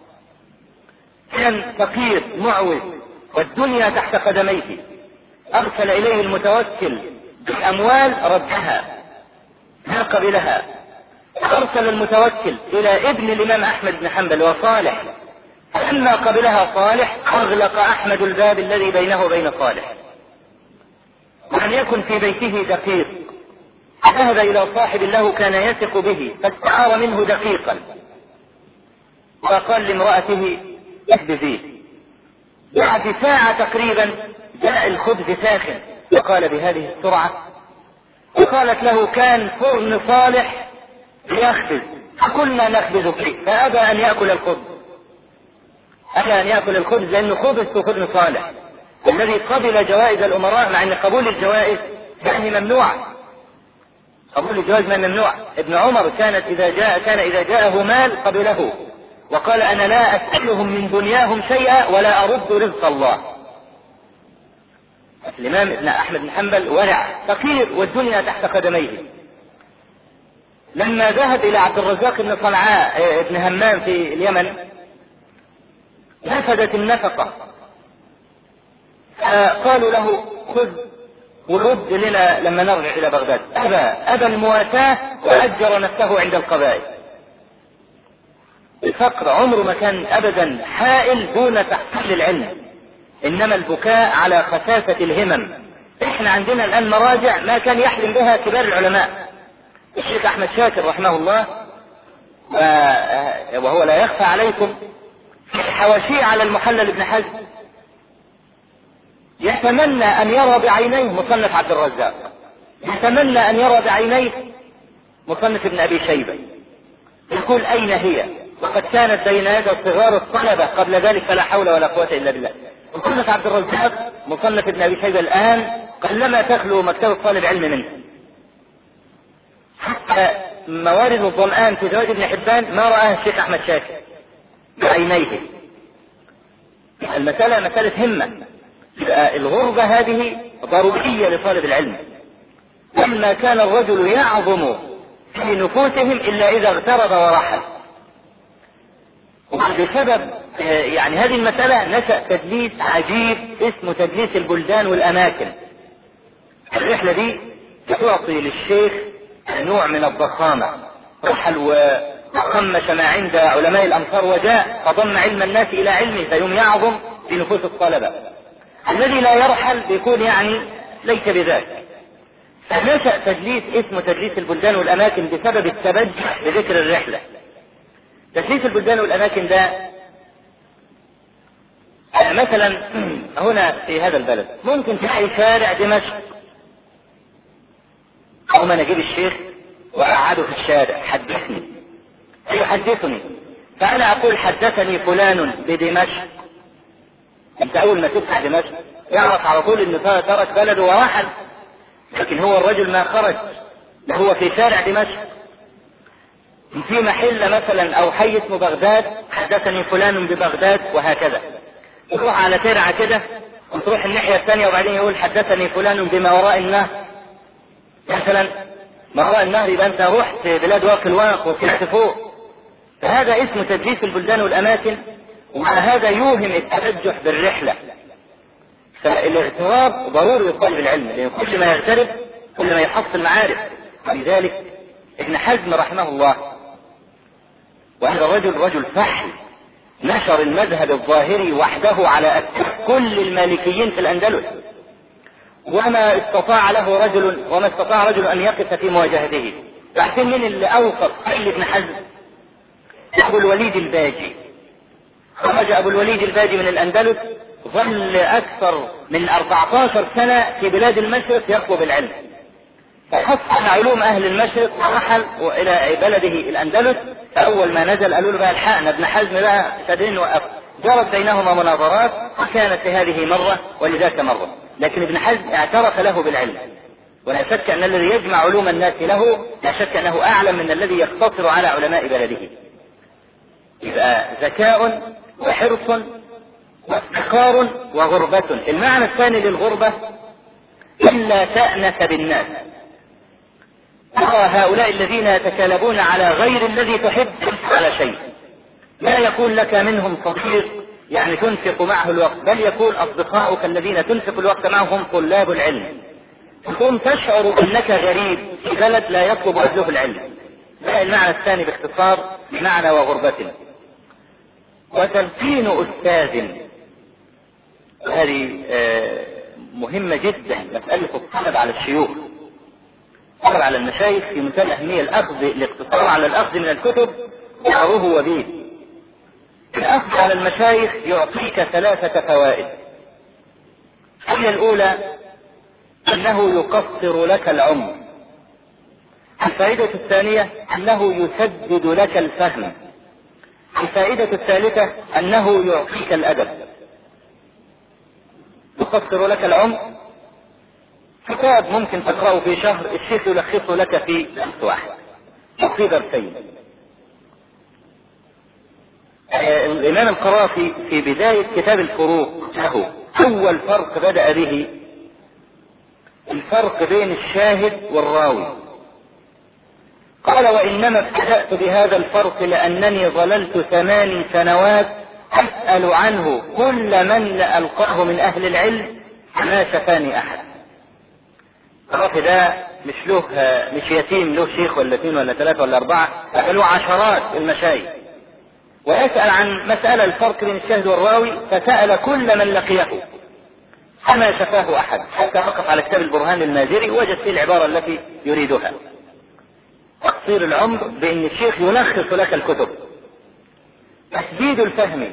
Speaker 2: كان فقير معوز والدنيا تحت قدميه، أرسل إليه المتوكل بالأموال ردها ما قبلها. أرسل المتوكل إلى ابن الإمام أحمد بن حنبل وصالح، فلما قبلها صالح أغلق أحمد الباب الذي بينه وبين صالح، ولم يكن في بيته دقيق. ذهب إلى صاحب له كان يثق به فاستعار منه دقيقا وقال لامرأته اخبزيه. بعد ساعة تقريبا جاء الخبز ساخن، وقال بهذه السرعة وقالت له كان فرن صالح ليخبز فكنا نخبز فيه، فأبى أن يأكل الخبز، أبى أن يأكل الخبز لأنه خبز في فرن صالح الذي قبل جوائز الأمراء، مع أن قبول الجوائز يعني ممنوع، قبول الجوائز ما ممنوع. ابن عمر كانت إذا جاء كان إذا جاءه مال قبله وقال أنا لا أسألهم من دنياهم شيئا ولا أرد رزق الله. الإمام ابن أحمد بن حنبل ورع فقير والدنيا تحت قدميه. لما ذهب إلى عبد الرزاق بن صنعاء ابن همام في اليمن نفدت النفقة، قالوا له خذ ورد لنا لما نرجع إلى بغداد. أبى أبى المواساة وأجر نفسه عند القبائل. الفقر عمره ما كان أبدا حائل دون تحصيل العلم، إنما البكاء على خساسة الهمم. إحنا عندنا الآن مراجع ما كان يحلم بها كبار العلماء. الشيخ أحمد شاكر رحمه الله وهو لا يخفى عليكم في حواشيه على المحلل ابن حزم يتمنى أن يرى بعينيه مصنف عبد الرزاق، يتمنى أن يرى بعينيه مصنف ابن أبي شيبة، يقول أين هي وقد كانت بين يدي صغار الطلبة قبل ذلك فلا حول ولا قوة إلا بالله. مصنف عبد الرزاق مصنف ابن أبي شيبة الآن قلما تخلو مكتبة طالب علم منه. حتى موارد الظمآن في زواج ابن حبان ما رآها الشيخ أحمد شاكر بعينيه. المسألة مسألة همة. الغربة هذه ضرورية لطالب العلم. لما كان الرجل يعظم في نفوسهم إلا إذا اغترب ورحل. وبسبب يعني هذه المسألة نشأ تدليس عجيب اسمه تدليس البلدان والأماكن. الرحلة دي تعطي للشيخ نوع من الضخامة، رحل وخمش ما عند علماء الأمصار وجاء فضم علم الناس إلى علمه فيوم يعظم في نفوس الطلبة. الذي لا يرحل بيكون يعني ليس بذاك. فنشأ تدليس اسمه تدليس البلدان والأماكن بسبب التبجح بذكر الرحلة. تدليس البلدان والأماكن ده مثلا هنا في هذا البلد ممكن تلاقي شارع دمشق، أو ما نجيب الشيخ وأقعده في الشارع حدثني يحدثني، فأنا أقول حدثني فلان بدمشق. أنت أول ما تفتح دمشق يعرف على طول إنه ترك بلده ورحل، لكن هو الرجل ما خرج، هو في شارع دمشق. في محل مثلا أو حي اسمه بغداد حدثني فلان ببغداد، وهكذا. تروح على ترعة كده وتروح الناحية الثانية وبعدين يقول حدثني فلان بما وراء النهر مثلا. ما وراء النهر يبقى أنت رحت بلاد واقي الواق وطلعت فوق. فهذا اسمه تدليس البلدان والأماكن، ومع هذا يوهم التبجح بالرحلة. فالاغتراب ضروري لطالب العلم، لأن كل ما يغترب كل ما يحصل معارف. ولذلك ابن حزم رحمه الله وهذا الرجل رجل فحل نشر المذهب الظاهري وحده على أكثر كل المالكيين في الأندلس، وما استطاع له رجل وما استطاع رجل أن يقف في مواجهته. تعرفين من اللي أوصف قيل ابن حزم؟ أبو الوليد الباجي. خرج أبو الوليد الباجي من الأندلس، ظل أكثر من أربعة عشر سنة في بلاد المشرق يطلب العلم، فحصل علوم أهل المشرق ورحل إلى بلده الأندلس. فأول ما نزل قالوا له بقى الحقنا ابن حزم بقى تدين وقف. جرت بينهما مناظرات وكانت هذه مرة ولذاك مرة، لكن ابن حزم اعترف له بالعلم، ولا شك أن الذي يجمع علوم الناس له لا شك أنه أعلم من الذي يقتصر على علماء بلده. يبقى ذكاء وحرص وافتخار وغربة. المعنى الثاني للغربة إلا تأنس بالناس. ترى هؤلاء الذين يتكالبون على غير الذي تحب على شيء، لا يكون لك منهم صديق يعني تنفق معه الوقت، بل يكون أصدقاؤك الذين تنفق الوقت معهم طلاب العلم. ثم تشعر أنك غريب في بلد لا يطلب أهله العلم. ده المعنى الثاني باختصار معنى وغربة. وتلقين أستاذ، هذه مهمة جدا، مسألة الطلب على الشيوخ، الطلب على المشايخ في منتهى الأهمية. الأخذ الاقتصار على الأخذ من الكتب وعروه وبيه. الأخذ على المشايخ يعطيك ثلاثة فوائد. هي الأولى أنه يقصر لك العمر، الفائدة الثانية أنه يسدد لك الفهم. الفائدة الثالثة أنه يعطيك الأدب، يقصر لك العمر. كتاب ممكن تقرأه في شهر الشيخ يلخصه لك في درس واحد أو في درسين. الإمام القرافي في بداية كتاب الفروق له أول فرق بدأ به الفرق بين الشاهد والراوي. قال: وإنما ابتدأت بهذا الفرق لأنني ظللت ثماني سنوات أسأل عنه كل من ألقاه من أهل العلم ما شفاني أحد. القرافي ده مش له مش يتيم له شيخ ولا اثنين ولا ثلاثة ولا أربعة، له عشرات المشايخ، ويسأل عن مسألة الفرق بين الشاهد والراوي، فسأل كل من لقيه فما شفاه أحد، حتى وقف على كتاب البرهان المازري ووجد فيه العبارة التي يريدها. تقصير العمر بأن الشيخ يلخص لك الكتب. تسديد الفهم.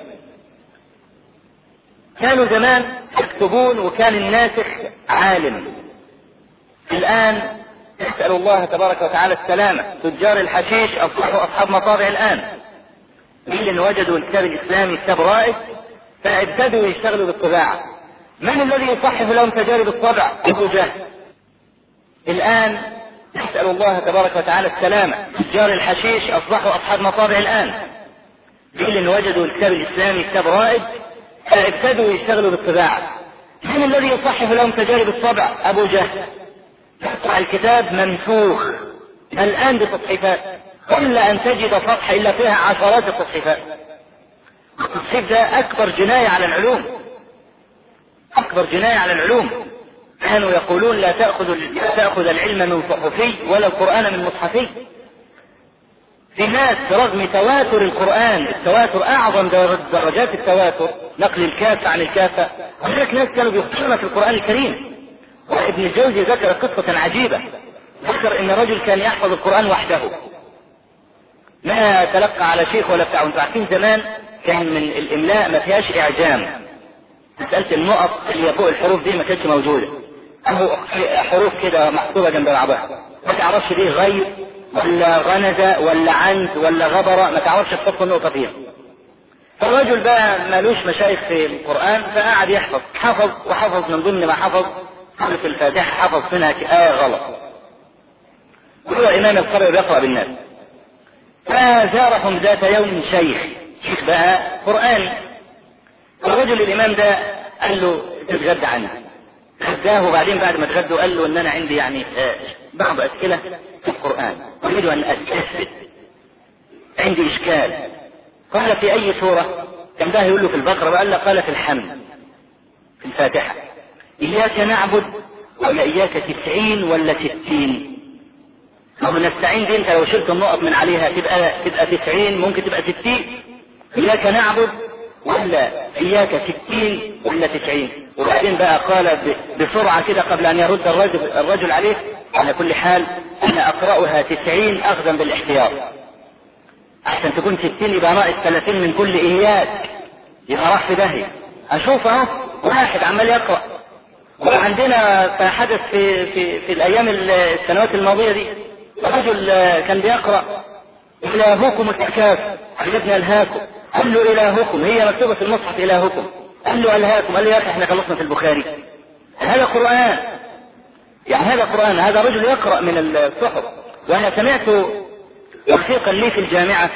Speaker 2: كانوا زمان يكتبون وكان الناسخ عالم. الآن نسأل الله تبارك وتعالى السلامة، تجار الحشيش أصبحوا أصحاب مطابع الآن، اللي وجدوا الكتاب الإسلامي كتاب رائج فابتدوا يشتغلوا بالطباعة. من الذي يصحح لهم تجارب الطبع؟ أبو جهل. الآن نسأل الله تبارك وتعالى السلامة، تجار الحشيش أصبحوا أصحاب مطابع الآن، اللي وجدوا الكتاب الإسلامي كتاب رائج فابتدوا يشتغلوا بالطباعة. من الذي يصحح لهم تجارب الطبع؟ أبو جهل. يقطع الكتاب منفوخ الآن بتصحيفات، قل أن تجد صفحة إلا فيها عشرات التصحيفات. التصحيف ده أكبر جناية على العلوم، أكبر جناية على العلوم. كانوا يقولون لا تأخذ لا تأخذ العلم من صحفي ولا القرآن من مصحفي. في ناس رغم تواتر القرآن، التواتر أعظم درجات التواتر، نقل الكافة عن الكافة، هناك ناس كانوا بيخطئون في القرآن الكريم. وابن الجوزي ذكر قصة عجيبة، ذكر ان رجل كان يحفظ القرآن وحده، ما تلقى على شيخ ولا بتاع. انتوا عارفين زمان كان من الاملاء ما فيهاش اعجام، مسألة النقط اللي فوق الحروف دي ما كانتش موجودة، اهو حروف كده محطوطة جنب بعضها، ما تعرفش دي غير ولا غنزة ولا عنز ولا غبرة، ما تعرفش تحط النقطة فيها. فالرجل بقى مالوش مشايخ في القرآن فقعد يحفظ، حفظ وحفظ من ضمن ما حفظ سورة الفاتحة، حفظ منها آية غلط، وهو إمام القرية بيقرأ بالناس. فزارهم ذات يوم شيخ شيخ بقى قرآن، الرجل الإمام ده قال له تتغدى عنه، غداه، وبعدين بعد ما تغدوا قال له ان انا عندي يعني بعض اسئلة في القرآن اريد ان استفسر، عندي اشكال. قال في اي سورة؟ كان ده يقول له في البقرة، وقال له قال في الحمد في الفاتحة. اياك نعبد ولا اياك تسعين ولا ستين؟ لو نستعين دي انت لو شلت النقط من عليها تبقى تبقى تسعين، ممكن تبقى ستين. اياك نعبد ولا اياك ستين ولا تسعين؟ وبعدين بقى قال بسرعة كده قبل ان يرد الرجل, الرجل عليه، على كل حال انا اقرأها تسعين اخذا بالاحتياط، احسن تكون ستين يبقى ناقص ثلاثين من كل اياك، يبقى راح في داهية. اشوف اهو واحد عمال يقرأ. وعندنا حدث في, في, في الايام السنوات الماضية دي، رجل كان بيقرأ الهكم التكاثر، عجبنا الهاكم، قال له الهكم هي مكتوبة في المصحف الهكم، قال له الهاكم، قال له يا اخي احنا خلصنا في البخاري، هذا قرآن، يعني هذا قرآن. هذا رجل يقرأ من الصحف. وانا سمعت رفيقا لي في الجامعة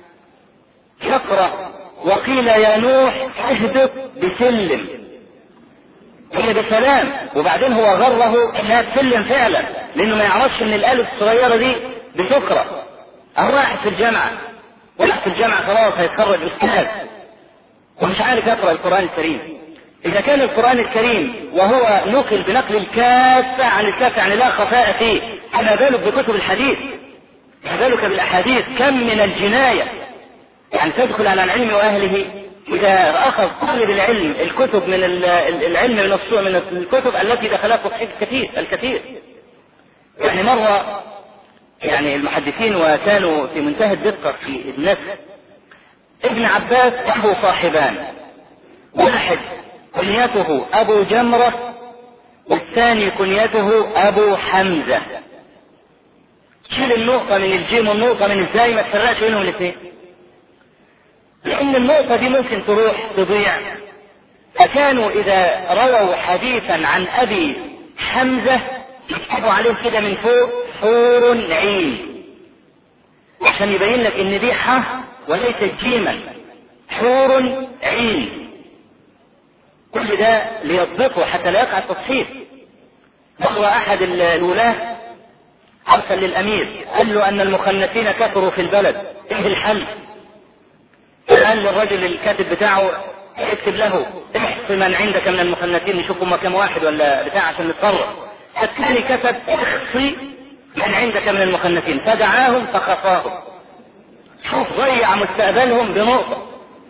Speaker 2: يقرأ وقيل يا نوح اهدف بسلم، هي بسلام، وبعدين هو غره انها تسلم فعلا، لانه ما يعرفش ان الالف الصغيرة دي بتقرأ. الراحل في الجامعة وراح في الجامعة خلاص هيتخرج استاذ ومش عارف يقرأ القرآن الكريم. اذا كان القرآن الكريم وهو نقل بنقل الكافة عن الكافة، يعني لا خفاء فيه، فما بالك بكتب الحديث، ما بالك بالاحاديث، كم من الجناية يعني تدخل على العلم واهله. اذا اخذ طالب العلم الكتب من العلم من الصور من الكتب التي دخلها تصحيح الكثير الكثير. يعني مرة يعني المحدثين وكانوا في منتهى الدقة في النسخ، ابن عباس له صاحبان، واحد كنيته ابو جمرة والثاني كنيته ابو حمزة. شيل النقطة من الجيم والنقطة من الزاي، ما تفرقش بينهم الاثنين، لأن النقطة دي ممكن تروح تضيع. فكانوا إذا رووا حديثا عن أبي حمزة يكتبوا عليه كده من فوق حور عين، عشان يبين لك إن دي ح وليست جيما، حور عين. كل ده ليضبطه حتى لا يقع التصحيف. مرة أحد الولاة أرسل للأمير قال له أن المخنثين كثروا في البلد، إيه الحل؟ قال للرجل الكاتب بتاعه اكتب له احصي من عندك من المخنثين، نشوف هم كم واحد ولا بتاع عشان نتصرف. فالتالي كتب احصي من عندك من المخنثين، فدعاهم فخفاهم. شوف ضيع مستقبلهم بنقطة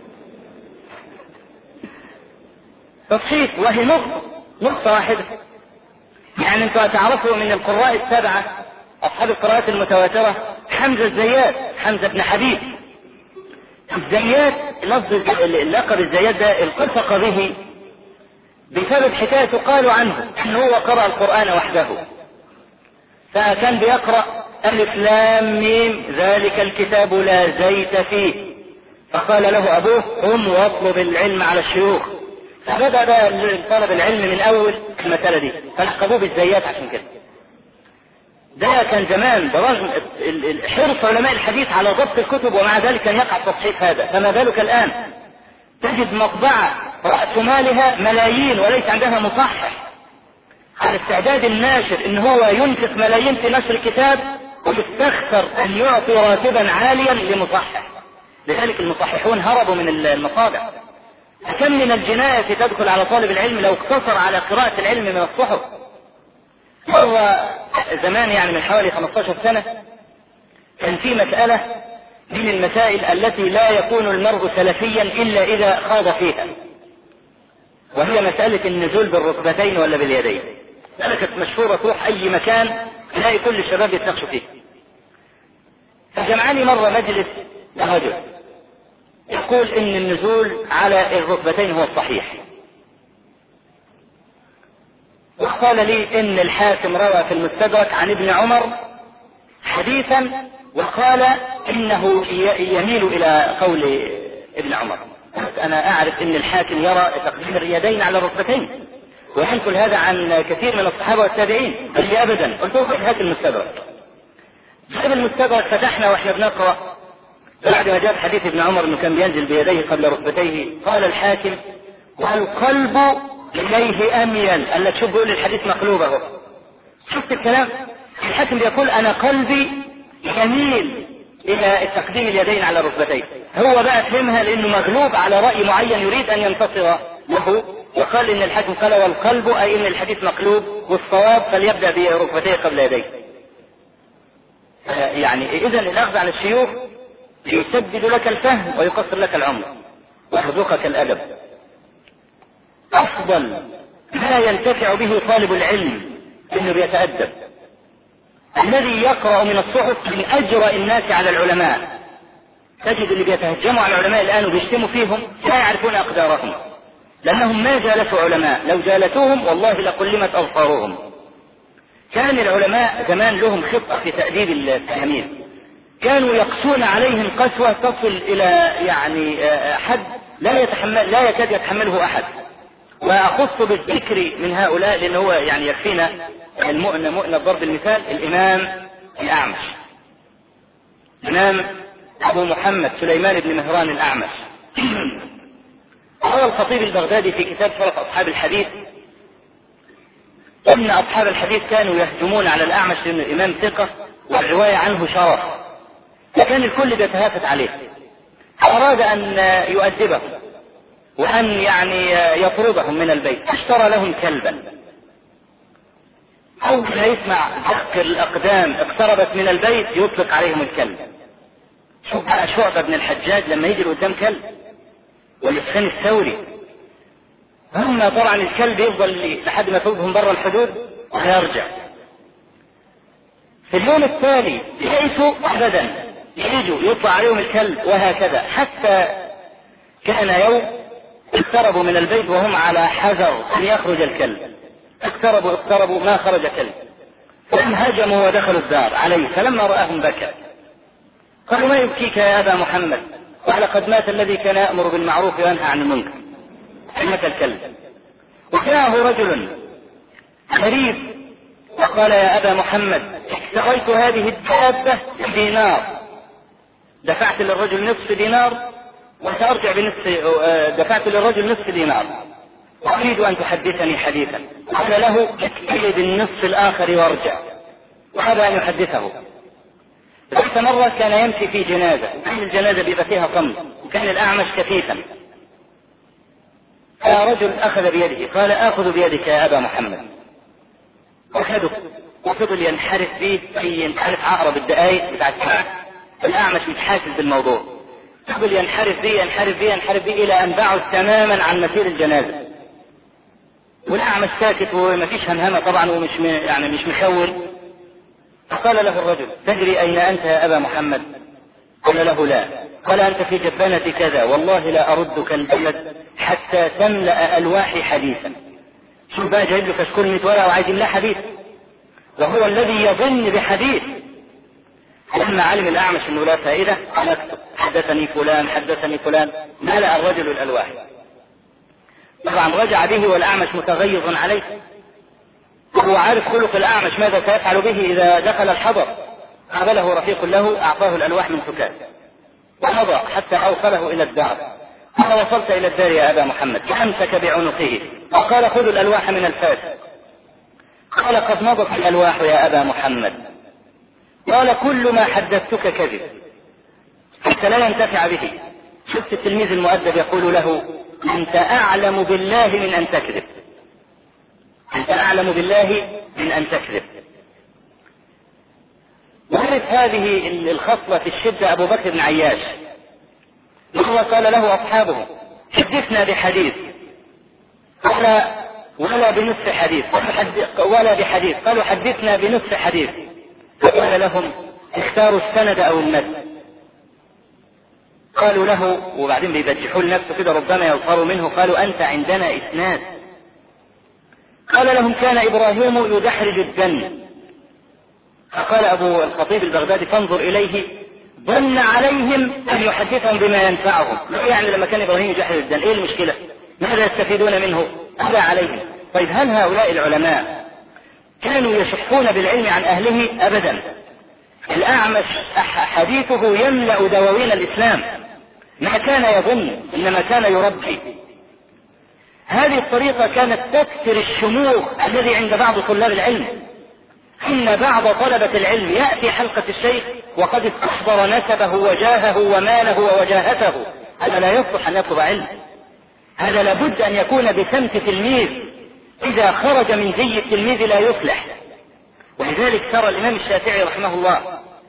Speaker 2: تصحيف، وهي نقطة نقطة واحدة. يعني انتوا تعرفوا من القراء السبعة أصحاب القراءات المتواترة حمزة الزيات، حمزة بن حبيب الزيات. لفظ اللقب الزيات ده التفق به بسبب حكاية قالوا عنه أنه هو قرأ القرآن وحده، فكان بيقرأ ألف لام ميم ذلك الكتاب لا زيت فيه، فقال له أبوه قم واطلب العلم على الشيوخ، فبدأ بقى طلب العلم من أول المسألة دي، فلقبوه بالزيات عشان كده. ده كان زمان برغم حرص علماء الحديث على ضبط الكتب، ومع ذلك كان يقع التصحيف هذا. فما بالك الآن تجد مطبعة رأس مالها ملايين وليس عندها مصحح، على استعداد الناشر ان هو ينفق ملايين في نشر كتاب ويستخسر ان يعطي راتبا عاليا لمصحح. لذلك المصححون هربوا من المصادع. كم من الجناية تدخل على طالب العلم لو اقتصر على قراءة العلم من الصحف. مرة زمان يعني من حوالي خمسة عشر سنة كان في مسألة من المسائل التي لا يكون المرء سلفيا إلا إذا خاض فيها، وهي مسألة النزول بالركبتين ولا باليدين. مسألة كانت مشهورة، تروح أي مكان تلاقي كل الشباب يتناقشوا فيه. فجمعني مرة مجلس رجل يقول إن النزول على الركبتين هو الصحيح، وقال لي إن الحاكم روى في المستدرك عن ابن عمر حديثا وقال إنه يميل إلى قول ابن عمر. أنا أعرف إن الحاكم يرى تقديم اليدين على الركبتين، وينقل هذا عن كثير من الصحابة والتابعين. قال لي أبدا. قلت له هات المستدرك. جاب المستدرك، فتحنا وإحنا بنقرأ بعد ما جاب حديث ابن عمر إنه كان بينزل بيديه قبل ركبتيه، قال الحاكم والقلب إليه أميل. قال لك شوف بيقول الحديث مقلوب اهو. شفت الكلام؟ الحاكم بيقول أنا قلبي يميل إلى تقديم اليدين على الركبتين. هو بقى فهمها لأنه مغلوب على رأي معين يريد أن ينتصر له، وقال إن الحاكم قال والقلب أي إن الحديث مقلوب، والصواب فليبدأ بركبتيه قبل يديه. يعني إذن الأخذ على الشيوخ يسدد لك الفهم ويقصر لك العمر ويرزقك الأدب. أفضل ما ينتفع به طالب العلم إنه بيتأدب. الذي يقرأ من الصحف من أجرأ الناس على العلماء، تجد اللي بيتهجموا على العلماء الآن وبيشتموا فيهم لا يعرفون أقدارهم، لأنهم ما جالسوا علماء، لو جالسوهم والله لقلمت أبصارهم. كان العلماء زمان لهم خطة في تأديب التلاميذ، كانوا يقسون عليهم قسوة تصل إلى يعني حد لا يتحمل لا يكاد يتحمله أحد. وأخص بالذكر من هؤلاء لأنه هو يعني يكفينا المؤنة مؤنة ضرب المثال، الإمام الأعمش، الإمام أبو محمد سليمان بن مهران الأعمش. قال الخطيب البغدادي في كتاب شرف أصحاب الحديث إن أصحاب الحديث كانوا يهجمون على الأعمش لأنه الإمام ثقة والرواية عنه شرف، فكان الكل بيتهافت عليه. أراد أن يؤدبهم وأن يعني يطردهم من البيت، اشترى لهم كلبا. أول ما يسمع دق الأقدام اقتربت من البيت يطلق عليهم الكلب. شوف بقى شعبة بن الحجاج لما يجي قدام كلب، والإسخان الثوري، هم طبعا الكلب يفضل لحد ما يطردهم برا الحدود ويرجع. في اليوم التالي ليسوا أبدا، يجوا يطلع عليهم الكلب، وهكذا حتى كان يوم اقتربوا من البيت وهم على حذر أن يخرج الكلب. اقتربوا اقتربوا ما خرج كلب، ثم هجموا ودخلوا الدار عليه، فلما رآهم بكى. قالوا: ما يبكيك يا أبا محمد؟ قال: قد مات الذي كان يأمر بالمعروف وينهى عن المنكر، كلمة الكلب. وجاءه رجل غريب وقال: يا أبا محمد، اشتريت هذه الدابة بدينار، دفعت للرجل نصف دينار وسأرجع بنصف، دفعت للرجل نصف دينار وأريد أن تحدثني حديثا. قال له: اكتب بالنصف الآخر وارجع. وهذا أن يحدثه. ذات مرة كان يمشي في جنازة، كان الجنازة بيبقى فيها صمت، وكان الأعمش كفيفا. فرجل أخذ بيده قال: آخذ بيدك يا أبا محمد. أخذه وفضل ينحرف به في ينحرف عقرب الدقائق بتاعت الساعة. الأعمش متحاسس بالموضوع، فضل ينحرف به ينحرف به ينحرف به إلى أن بعد تماما عن مسير الجنازة. والأعمش ساكت ومفيش همهمة طبعا ومش يعني مش مخول. فقال له الرجل: تدري أين أنت يا أبا محمد؟ قال له: لا. قال: أنت في جبانة كذا، والله لا أردك البلد حتى تملأ ألواحي حديثا. شوف بقى، جايب له كشكول مئة ورقة وعايز يملأ حديث، وهو الذي يظن بحديث. لما علم الأعمش أنه لا فائدة قال: اكتب، حدثني فلان حدثني فلان. ملأ الرجل الألواح. طبعا رجع به والأعمش متغيظ عليه، وهو عارف خلق الأعمش ماذا سيفعل به إذا دخل الحضر. قابله رفيق له أعطاه الألواح من سكات ومضى حتى أوصله إلى الدار. قال: وصلت إلى الدار يا أبا محمد. فأمسك بعنقه وقال: خذوا الألواح من الفاس. قال: قد مضت الألواح يا أبا محمد. قال: كل ما حدثتك كذب حتى لا ينتفع به. شفت التلميذ المؤدب يقول له: أنت أعلم بالله من أن تكذب، أنت أعلم بالله من أن تكذب. وعرف هذه الخصلة في الشدة أبو بكر بن عياش، وهو قال له أصحابه: حدثنا بحديث. قال: ولا بنصف حديث ولا بحديث. قالوا: حدثنا بنصف حديث. قال لهم: اختاروا السند أو المتن. قالوا له، وبعدين بيبجحوا لنفسه كده ربما يظهروا منه، قالوا: أنت عندنا إسناد. قال لهم: كان إبراهيم يدحرج الدم. فقال أبو الخطيب البغدادي: فانظر إليه، ظن عليهم أن يحدثهم بما ينفعهم. يعني لما كان إبراهيم يدحرج الدم إيه المشكلة؟ ماذا يستفيدون منه؟ أبى عليهم. طيب هل هؤلاء العلماء كانوا يشحون بالعلم عن أهله؟ أبدا. الأعمش حديثه يملأ دواوين الإسلام، ما كان يظن إنما كان يربي. هذه الطريقة كانت تكسر الشموخ الذي عند بعض طلاب العلم. إن بعض طلبة العلم يأتي حلقة الشيخ وقد استحضر نسبه وجاهه وماله ووجاهته، هذا لا يصلح أن يطلب علم. هذا لابد أن يكون بسمت تلميذ، إذا خرج من زي التلميذ لا يفلح. ولذلك ترى الإمام الشافعي رحمه الله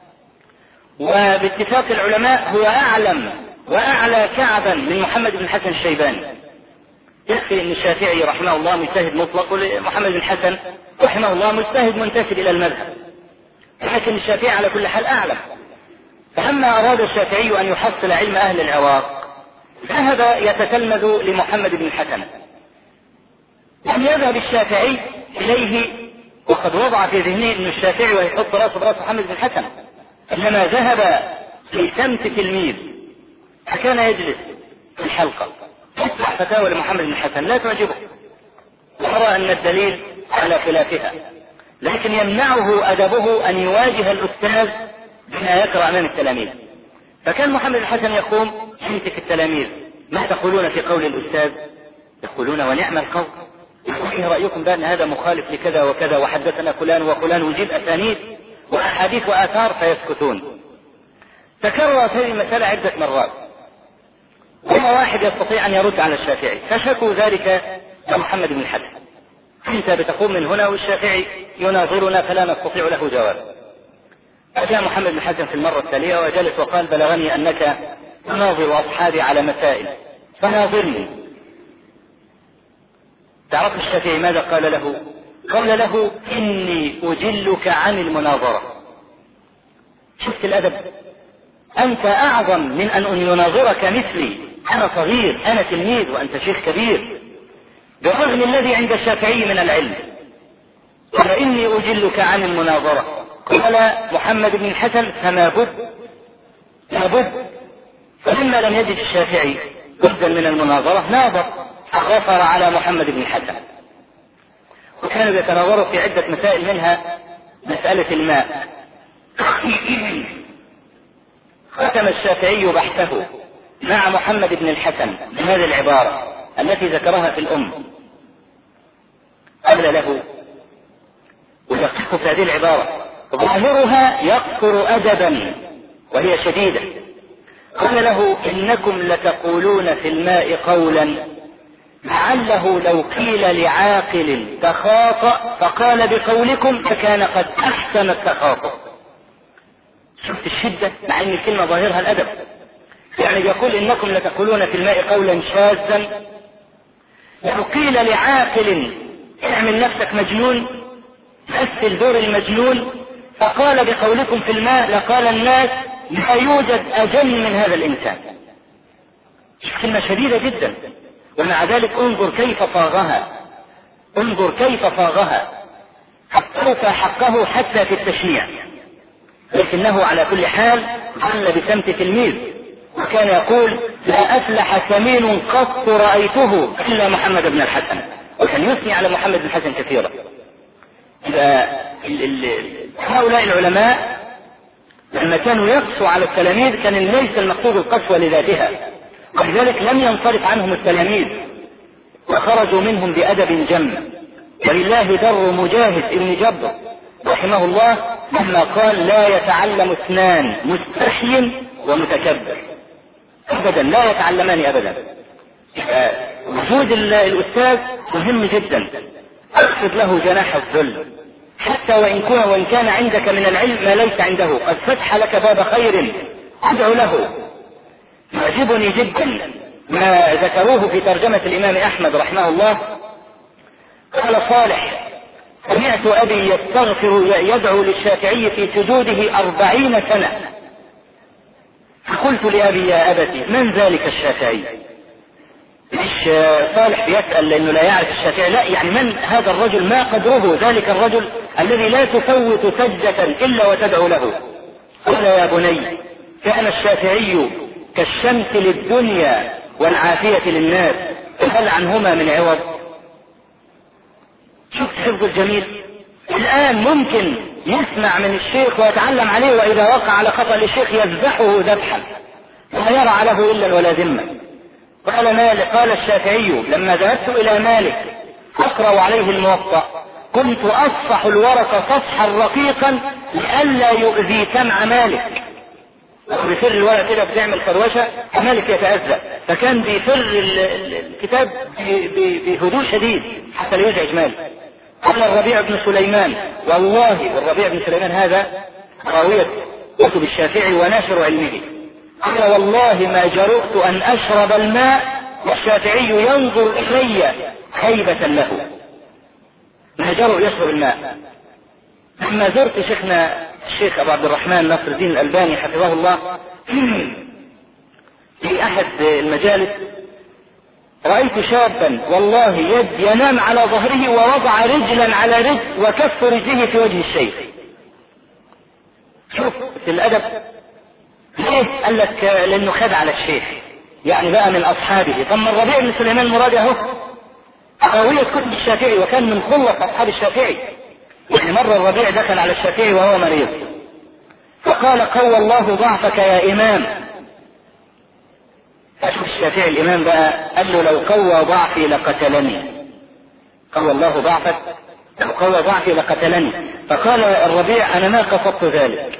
Speaker 2: وباتفاق العلماء هو أعلم وأعلى كعبا من محمد بن حسن الشيباني. يكفي أن الشافعي رحمه الله مجتهد مطلق، ومحمد بن حسن رحمه الله مجتهد منتسب إلى المذهب، لكن الشافعي على كل حال أعلم. فلما أراد الشافعي أن يحصل علم أهل العراق ذهب يتتلمذ لمحمد بن حسن. لم يذهب الشافعي إليه وقد وضع في ذهنه أن الشافعي ويحط رأسه برأس محمد بن حسن، إنما ذهب في سمت تلميذ، فكان يجلس في الحلقة يفتح فتاوى لمحمد بن حسن لا تعجبه، ويرى أن الدليل على خلافها، لكن يمنعه أدبه أن يواجه الأستاذ بما يقرأ أمام التلاميذ. فكان محمد بن حسن يقوم يمسك التلاميذ: ما تقولون في قول الأستاذ؟ يقولون: ونعم القول. ايه رأيكم بأن هذا مخالف لكذا وكذا، وحدثنا فلان وفلان، ويجيب أسانيد وأحاديث وآثار، فيسكتون. تكررت هذه المسألة عدة مرات، وما واحد يستطيع أن يرد على الشافعي، فشكوا ذلك لمحمد بن حسن: أنت بتقوم من هنا والشافعي يناظرنا فلا نستطيع له جواب. فجاء محمد بن حسن في المرة التالية وجلس وقال: بلغني أنك تناظر أصحابي على مسائل فناظرني. تعرف الشافعي ماذا قال له؟ قال له: إني أجلك عن المناظرة. شفت الأدب؟ أنت أعظم من أن يناظرك مثلي، أنا صغير، أنا تلميذ وأنت شيخ كبير، بالرغم الذي عند الشافعي من العلم. فإني أجلك عن المناظرة. قال محمد بن الحسن فما بد ما بد. فلما لم يجد الشافعي بدا من المناظرة ناظر فغفر على محمد بن الحسن. وكانوا يتناظروا في عدة مسائل منها مسألة الماء. ختم الشافعي بحثه مع محمد بن الحسن بهذه العبارة التي ذكرها في الأم. قال له ويقف في هذه العبارة ظاهرها يقصر أدبا وهي شديدة. قال له إنكم لتقولون في الماء قولا لعله لو قيل لعاقل تخاطأ فقال بقولكم فكان قد أحسن التخاطؤ. شفت الشدة مع أن الكلمة ظاهرها الأدب. يعني يقول إنكم لتقولون في الماء قولا شاذا لو قيل لعاقل اعمل نفسك مجنون مثل دور المجنون فقال بقولكم في الماء لقال الناس لا يوجد أجل من هذا الإنسان. كلمة شديدة جدا ومع ذلك انظر كيف صاغها انظر كيف صاغها حقق حقه حتى في التشنيع. لكنه على كل حال ظل بسمت تلميذ وكان يقول لا أفلح ثمين قط رأيته إلا محمد بن الحسن. وكان يثني على محمد بن الحسن كثيرا. هؤلاء العلماء لما كانوا يقسوا على التلاميذ كان ليس المقصود القسوة لذاتها ولذلك لم ينصرف عنهم التلاميذ وخرجوا منهم بأدب جم. ولله در مجاهد ابن جبر رحمه الله لما قال لا يتعلم اثنان مستحي ومتكبر أبدا لا يتعلمان أبدا. وجود الأستاذ مهم جدا. اخفض له جناح الذل حتى وإن كان وإن كان عندك من العلم ما ليس عنده قد فتح لك باب خير ادعو له. يعجبني جدا ما ذكروه في ترجمة الإمام أحمد رحمه الله. قال صالح سمعت أبي يستغفر يدعو للشافعي في سجوده أربعين سنة فقلت لأبي يا أبتي من ذلك الشافعي؟ مش صالح بيسأل لأنه لا يعرف الشافعي لا يعني من هذا الرجل ما قدره ذلك الرجل الذي لا تفوت سجدة إلا وتدعو له. قال يا بني كان الشافعي كالشمس للدنيا والعافية للناس هل عنهما من عوض؟ شفت حفظ الجميل. الآن ممكن يسمع من الشيخ ويتعلم عليه وإذا وقع على خطأ للشيخ يذبحه ذبحا لا يرى له إلا ولا ذمة. قال مالك قال الشافعي لما ذهبت إلى مالك أقرأ عليه الموطأ كنت أصفح الورق صفحا رقيقا لئلا يؤذي سمع مالك. بيفر الورق كده بتعمل خروشة مالك يتأذى فكان بيفر الكتاب بهدوء شديد حتى لا يزعج مالك. قال الربيع بن سليمان والله والربيع بن سليمان هذا راوية كتب الشافعي وناشر علمه قال والله ما جرؤت أن أشرب الماء والشافعي ينظر إلي هيبة له. ما جرؤ يشرب الماء. لما زرت شيخنا الشيخ أبو عبد الرحمن ناصر الدين الألباني حفظه الله في أحد المجالس رأيت شابا والله يد ينام على ظهره ووضع رجلا على رجل وكف رجله في وجه الشيخ. شوف في الأدب ليه؟ قال لك لأنه خد على الشيخ يعني بقى من أصحابه. ثم الربيع بن سليمان المرادي اهو راوية كتب الشافعي وكان من خلص أصحاب الشافعي. يعني مرة الربيع دخل على الشافعي وهو مريض فقال قوى الله ضعفك يا إمام. أشوف الشافعي الإمام بقى قال له لو قوى ضعفي لقتلني. قوى الله ضعفك لو قوى ضعفي لقتلني. فقال الربيع أنا ما قصدت ذلك.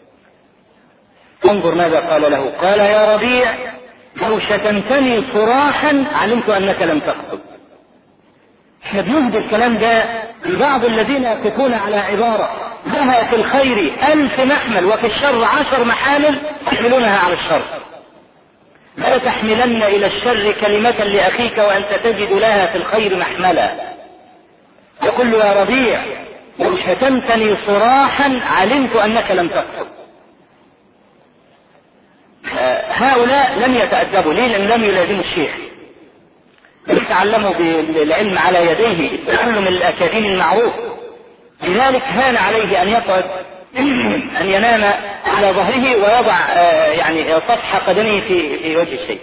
Speaker 2: انظر ماذا قال له قال يا ربيع لو شتمتني صراحا علمت أنك لم تقصد. احنا بنهدي الكلام ده لبعض الذين يقفون على عبارة لها في الخير ألف محمل وفي الشر عشر محامل تحملونها على الشر. لا تحملن إلى الشر كلمة لأخيك وأنت تجد لها في الخير محملا. يقول له يا ربيع لو شتمتني صراحا علمت أنك لم تقصد. هؤلاء لم يتأدبوا ليه؟ لأن لم يلازموا الشيخ. يتعلموا بالعلم على يديه التعلم الأكاديمي المعروف لذلك هان عليه أن يقعد أن ينام على ظهره ويضع يعني سطح قدمه في في وجه الشيء.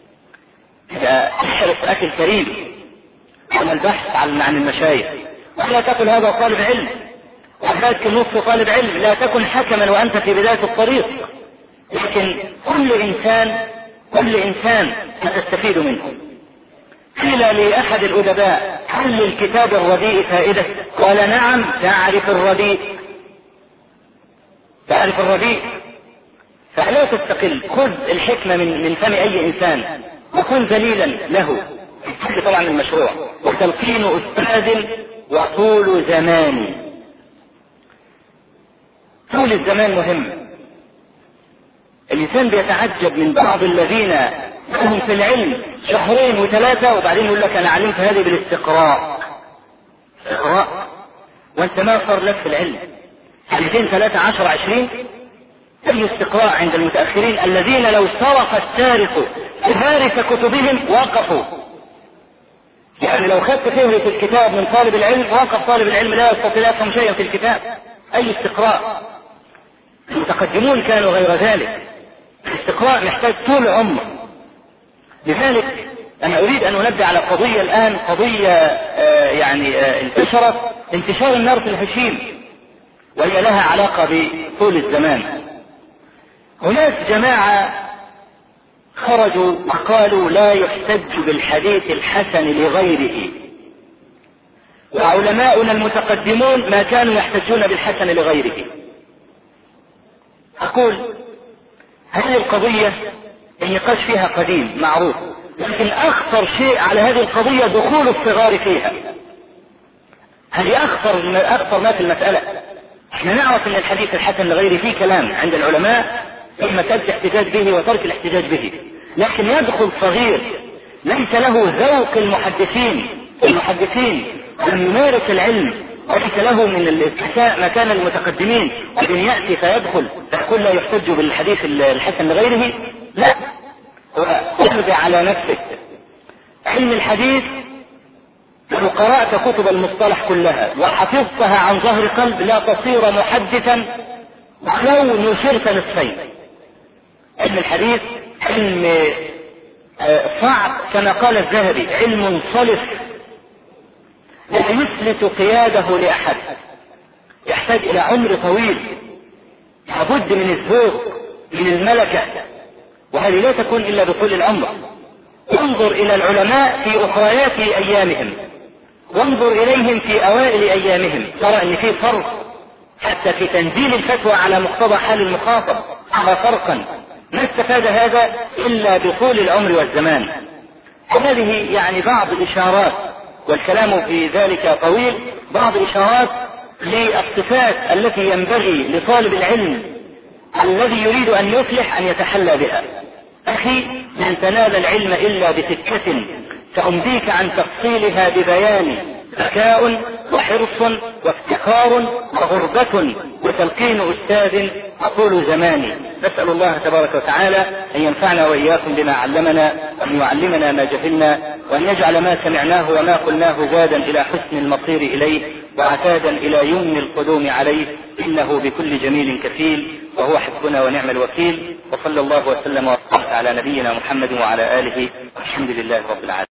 Speaker 2: احرص أخي الكريم على البحث عن المشايخ، ولا تقل هذا طالب علم وحدك نصف طالب علم، لا تكن حكما وأنت في بداية الطريق، لكن كل إنسان كل إنسان ستستفيد منه. قيل لأحد الأدباء: هل للكتاب الرديء فائدة؟ قال: نعم، تعرف الرديء تعرف الرديء فلا تستقل، خذ الحكمة من من فم أي إنسان وكن ذليلا له. هذا طبعا المشروع. وتلقين أستاذ وطول زمان. طول الزمان مهم. الإنسان بيتعجب من بعض الذين هم في العلم شهرين وثلاثة وبعدين يقول لك أنا علمت هذه بالاستقراء. استقراء وأنت ما صار لك في العلم سنتين ثلاثة عشر عشرين. أي استقراء عند المتأخرين الذين لو سرق السارق فهارس كتبهم وقفوا. يعني لو خدت فهرس الكتاب من طالب العلم وقف طالب العلم لا يستطيع يفهم شيئا في الكتاب. أي استقراء. المتقدمون كانوا غير ذلك. الاستقراء محتاج طول عمر. لذلك أنا أريد أن أنبه على قضية الآن، قضية آه يعني آه انتشرت، انتشار النار في الهشيم، وهي لها علاقة بطول الزمان. هناك جماعة خرجوا وقالوا لا يحتج بالحديث الحسن لغيره، وعلماؤنا المتقدمون ما كانوا يحتجون بالحسن لغيره. أقول هذه القضية النقاش فيها قديم معروف، لكن أخطر شيء على هذه القضية دخول الصغار فيها. هذه أخطر أخطر ما في المسألة. احنا نعرف أن الحديث الحسن لغيره فيه كلام عند العلماء في مسألة الاحتجاج به وترك الاحتجاج به، لكن يدخل صغير ليس له ذوق المحدثين المحدثين لم يمارس العلم وليس له من الاستحساء مكان المتقدمين، وإن يأتي فيدخل فيقول لا يحتج بالحديث الحسن لغيره. لا، ارجع على نفسك. علم الحديث لو قرأت كتب المصطلح كلها وحفظتها عن ظهر قلب لا تصير محدثا ولو نشرت نصفين. علم الحديث علم صعب كما قال الذهبي، علم صلف لا يسلت قياده لأحد، يحتاج إلى عمر طويل، لابد من الذوق من الملكة، وهذه لا تكون إلا بطول العمر. انظر إلى العلماء في أخريات أيامهم وانظر إليهم في أوائل أيامهم، ترى أن في فرق حتى في تنزيل الفتوى على مقتضى حال المخاطب، ترى فرقا ما استفاد هذا إلا بطول العمر والزمان. هذه يعني بعض الإشارات، والكلام في ذلك طويل، بعض الإشارات للصفات التي ينبغي لطالب العلم الذي يريد أن يفلح أن يتحلى بها. أخي، لن تنال العلم إلا بسكة سأمضيك عن تفصيلها ببيان، ذكاء وحرص وافتقار وغربة وتلقين أستاذ وطول زمان. نسأل الله تبارك وتعالى أن ينفعنا وإياكم بما علمنا، وأن يعلمنا ما جهلنا، وأن يجعل ما سمعناه وما قلناه زادا إلى حسن المصير إليه وعتادا إلى يمن القدوم عليه، إنه بكل جميل كفيل وهو حسبنا ونعم الوكيل. وصلى الله وسلم وبارك على نبينا محمد وعلى آله والحمد لله رب العالمين.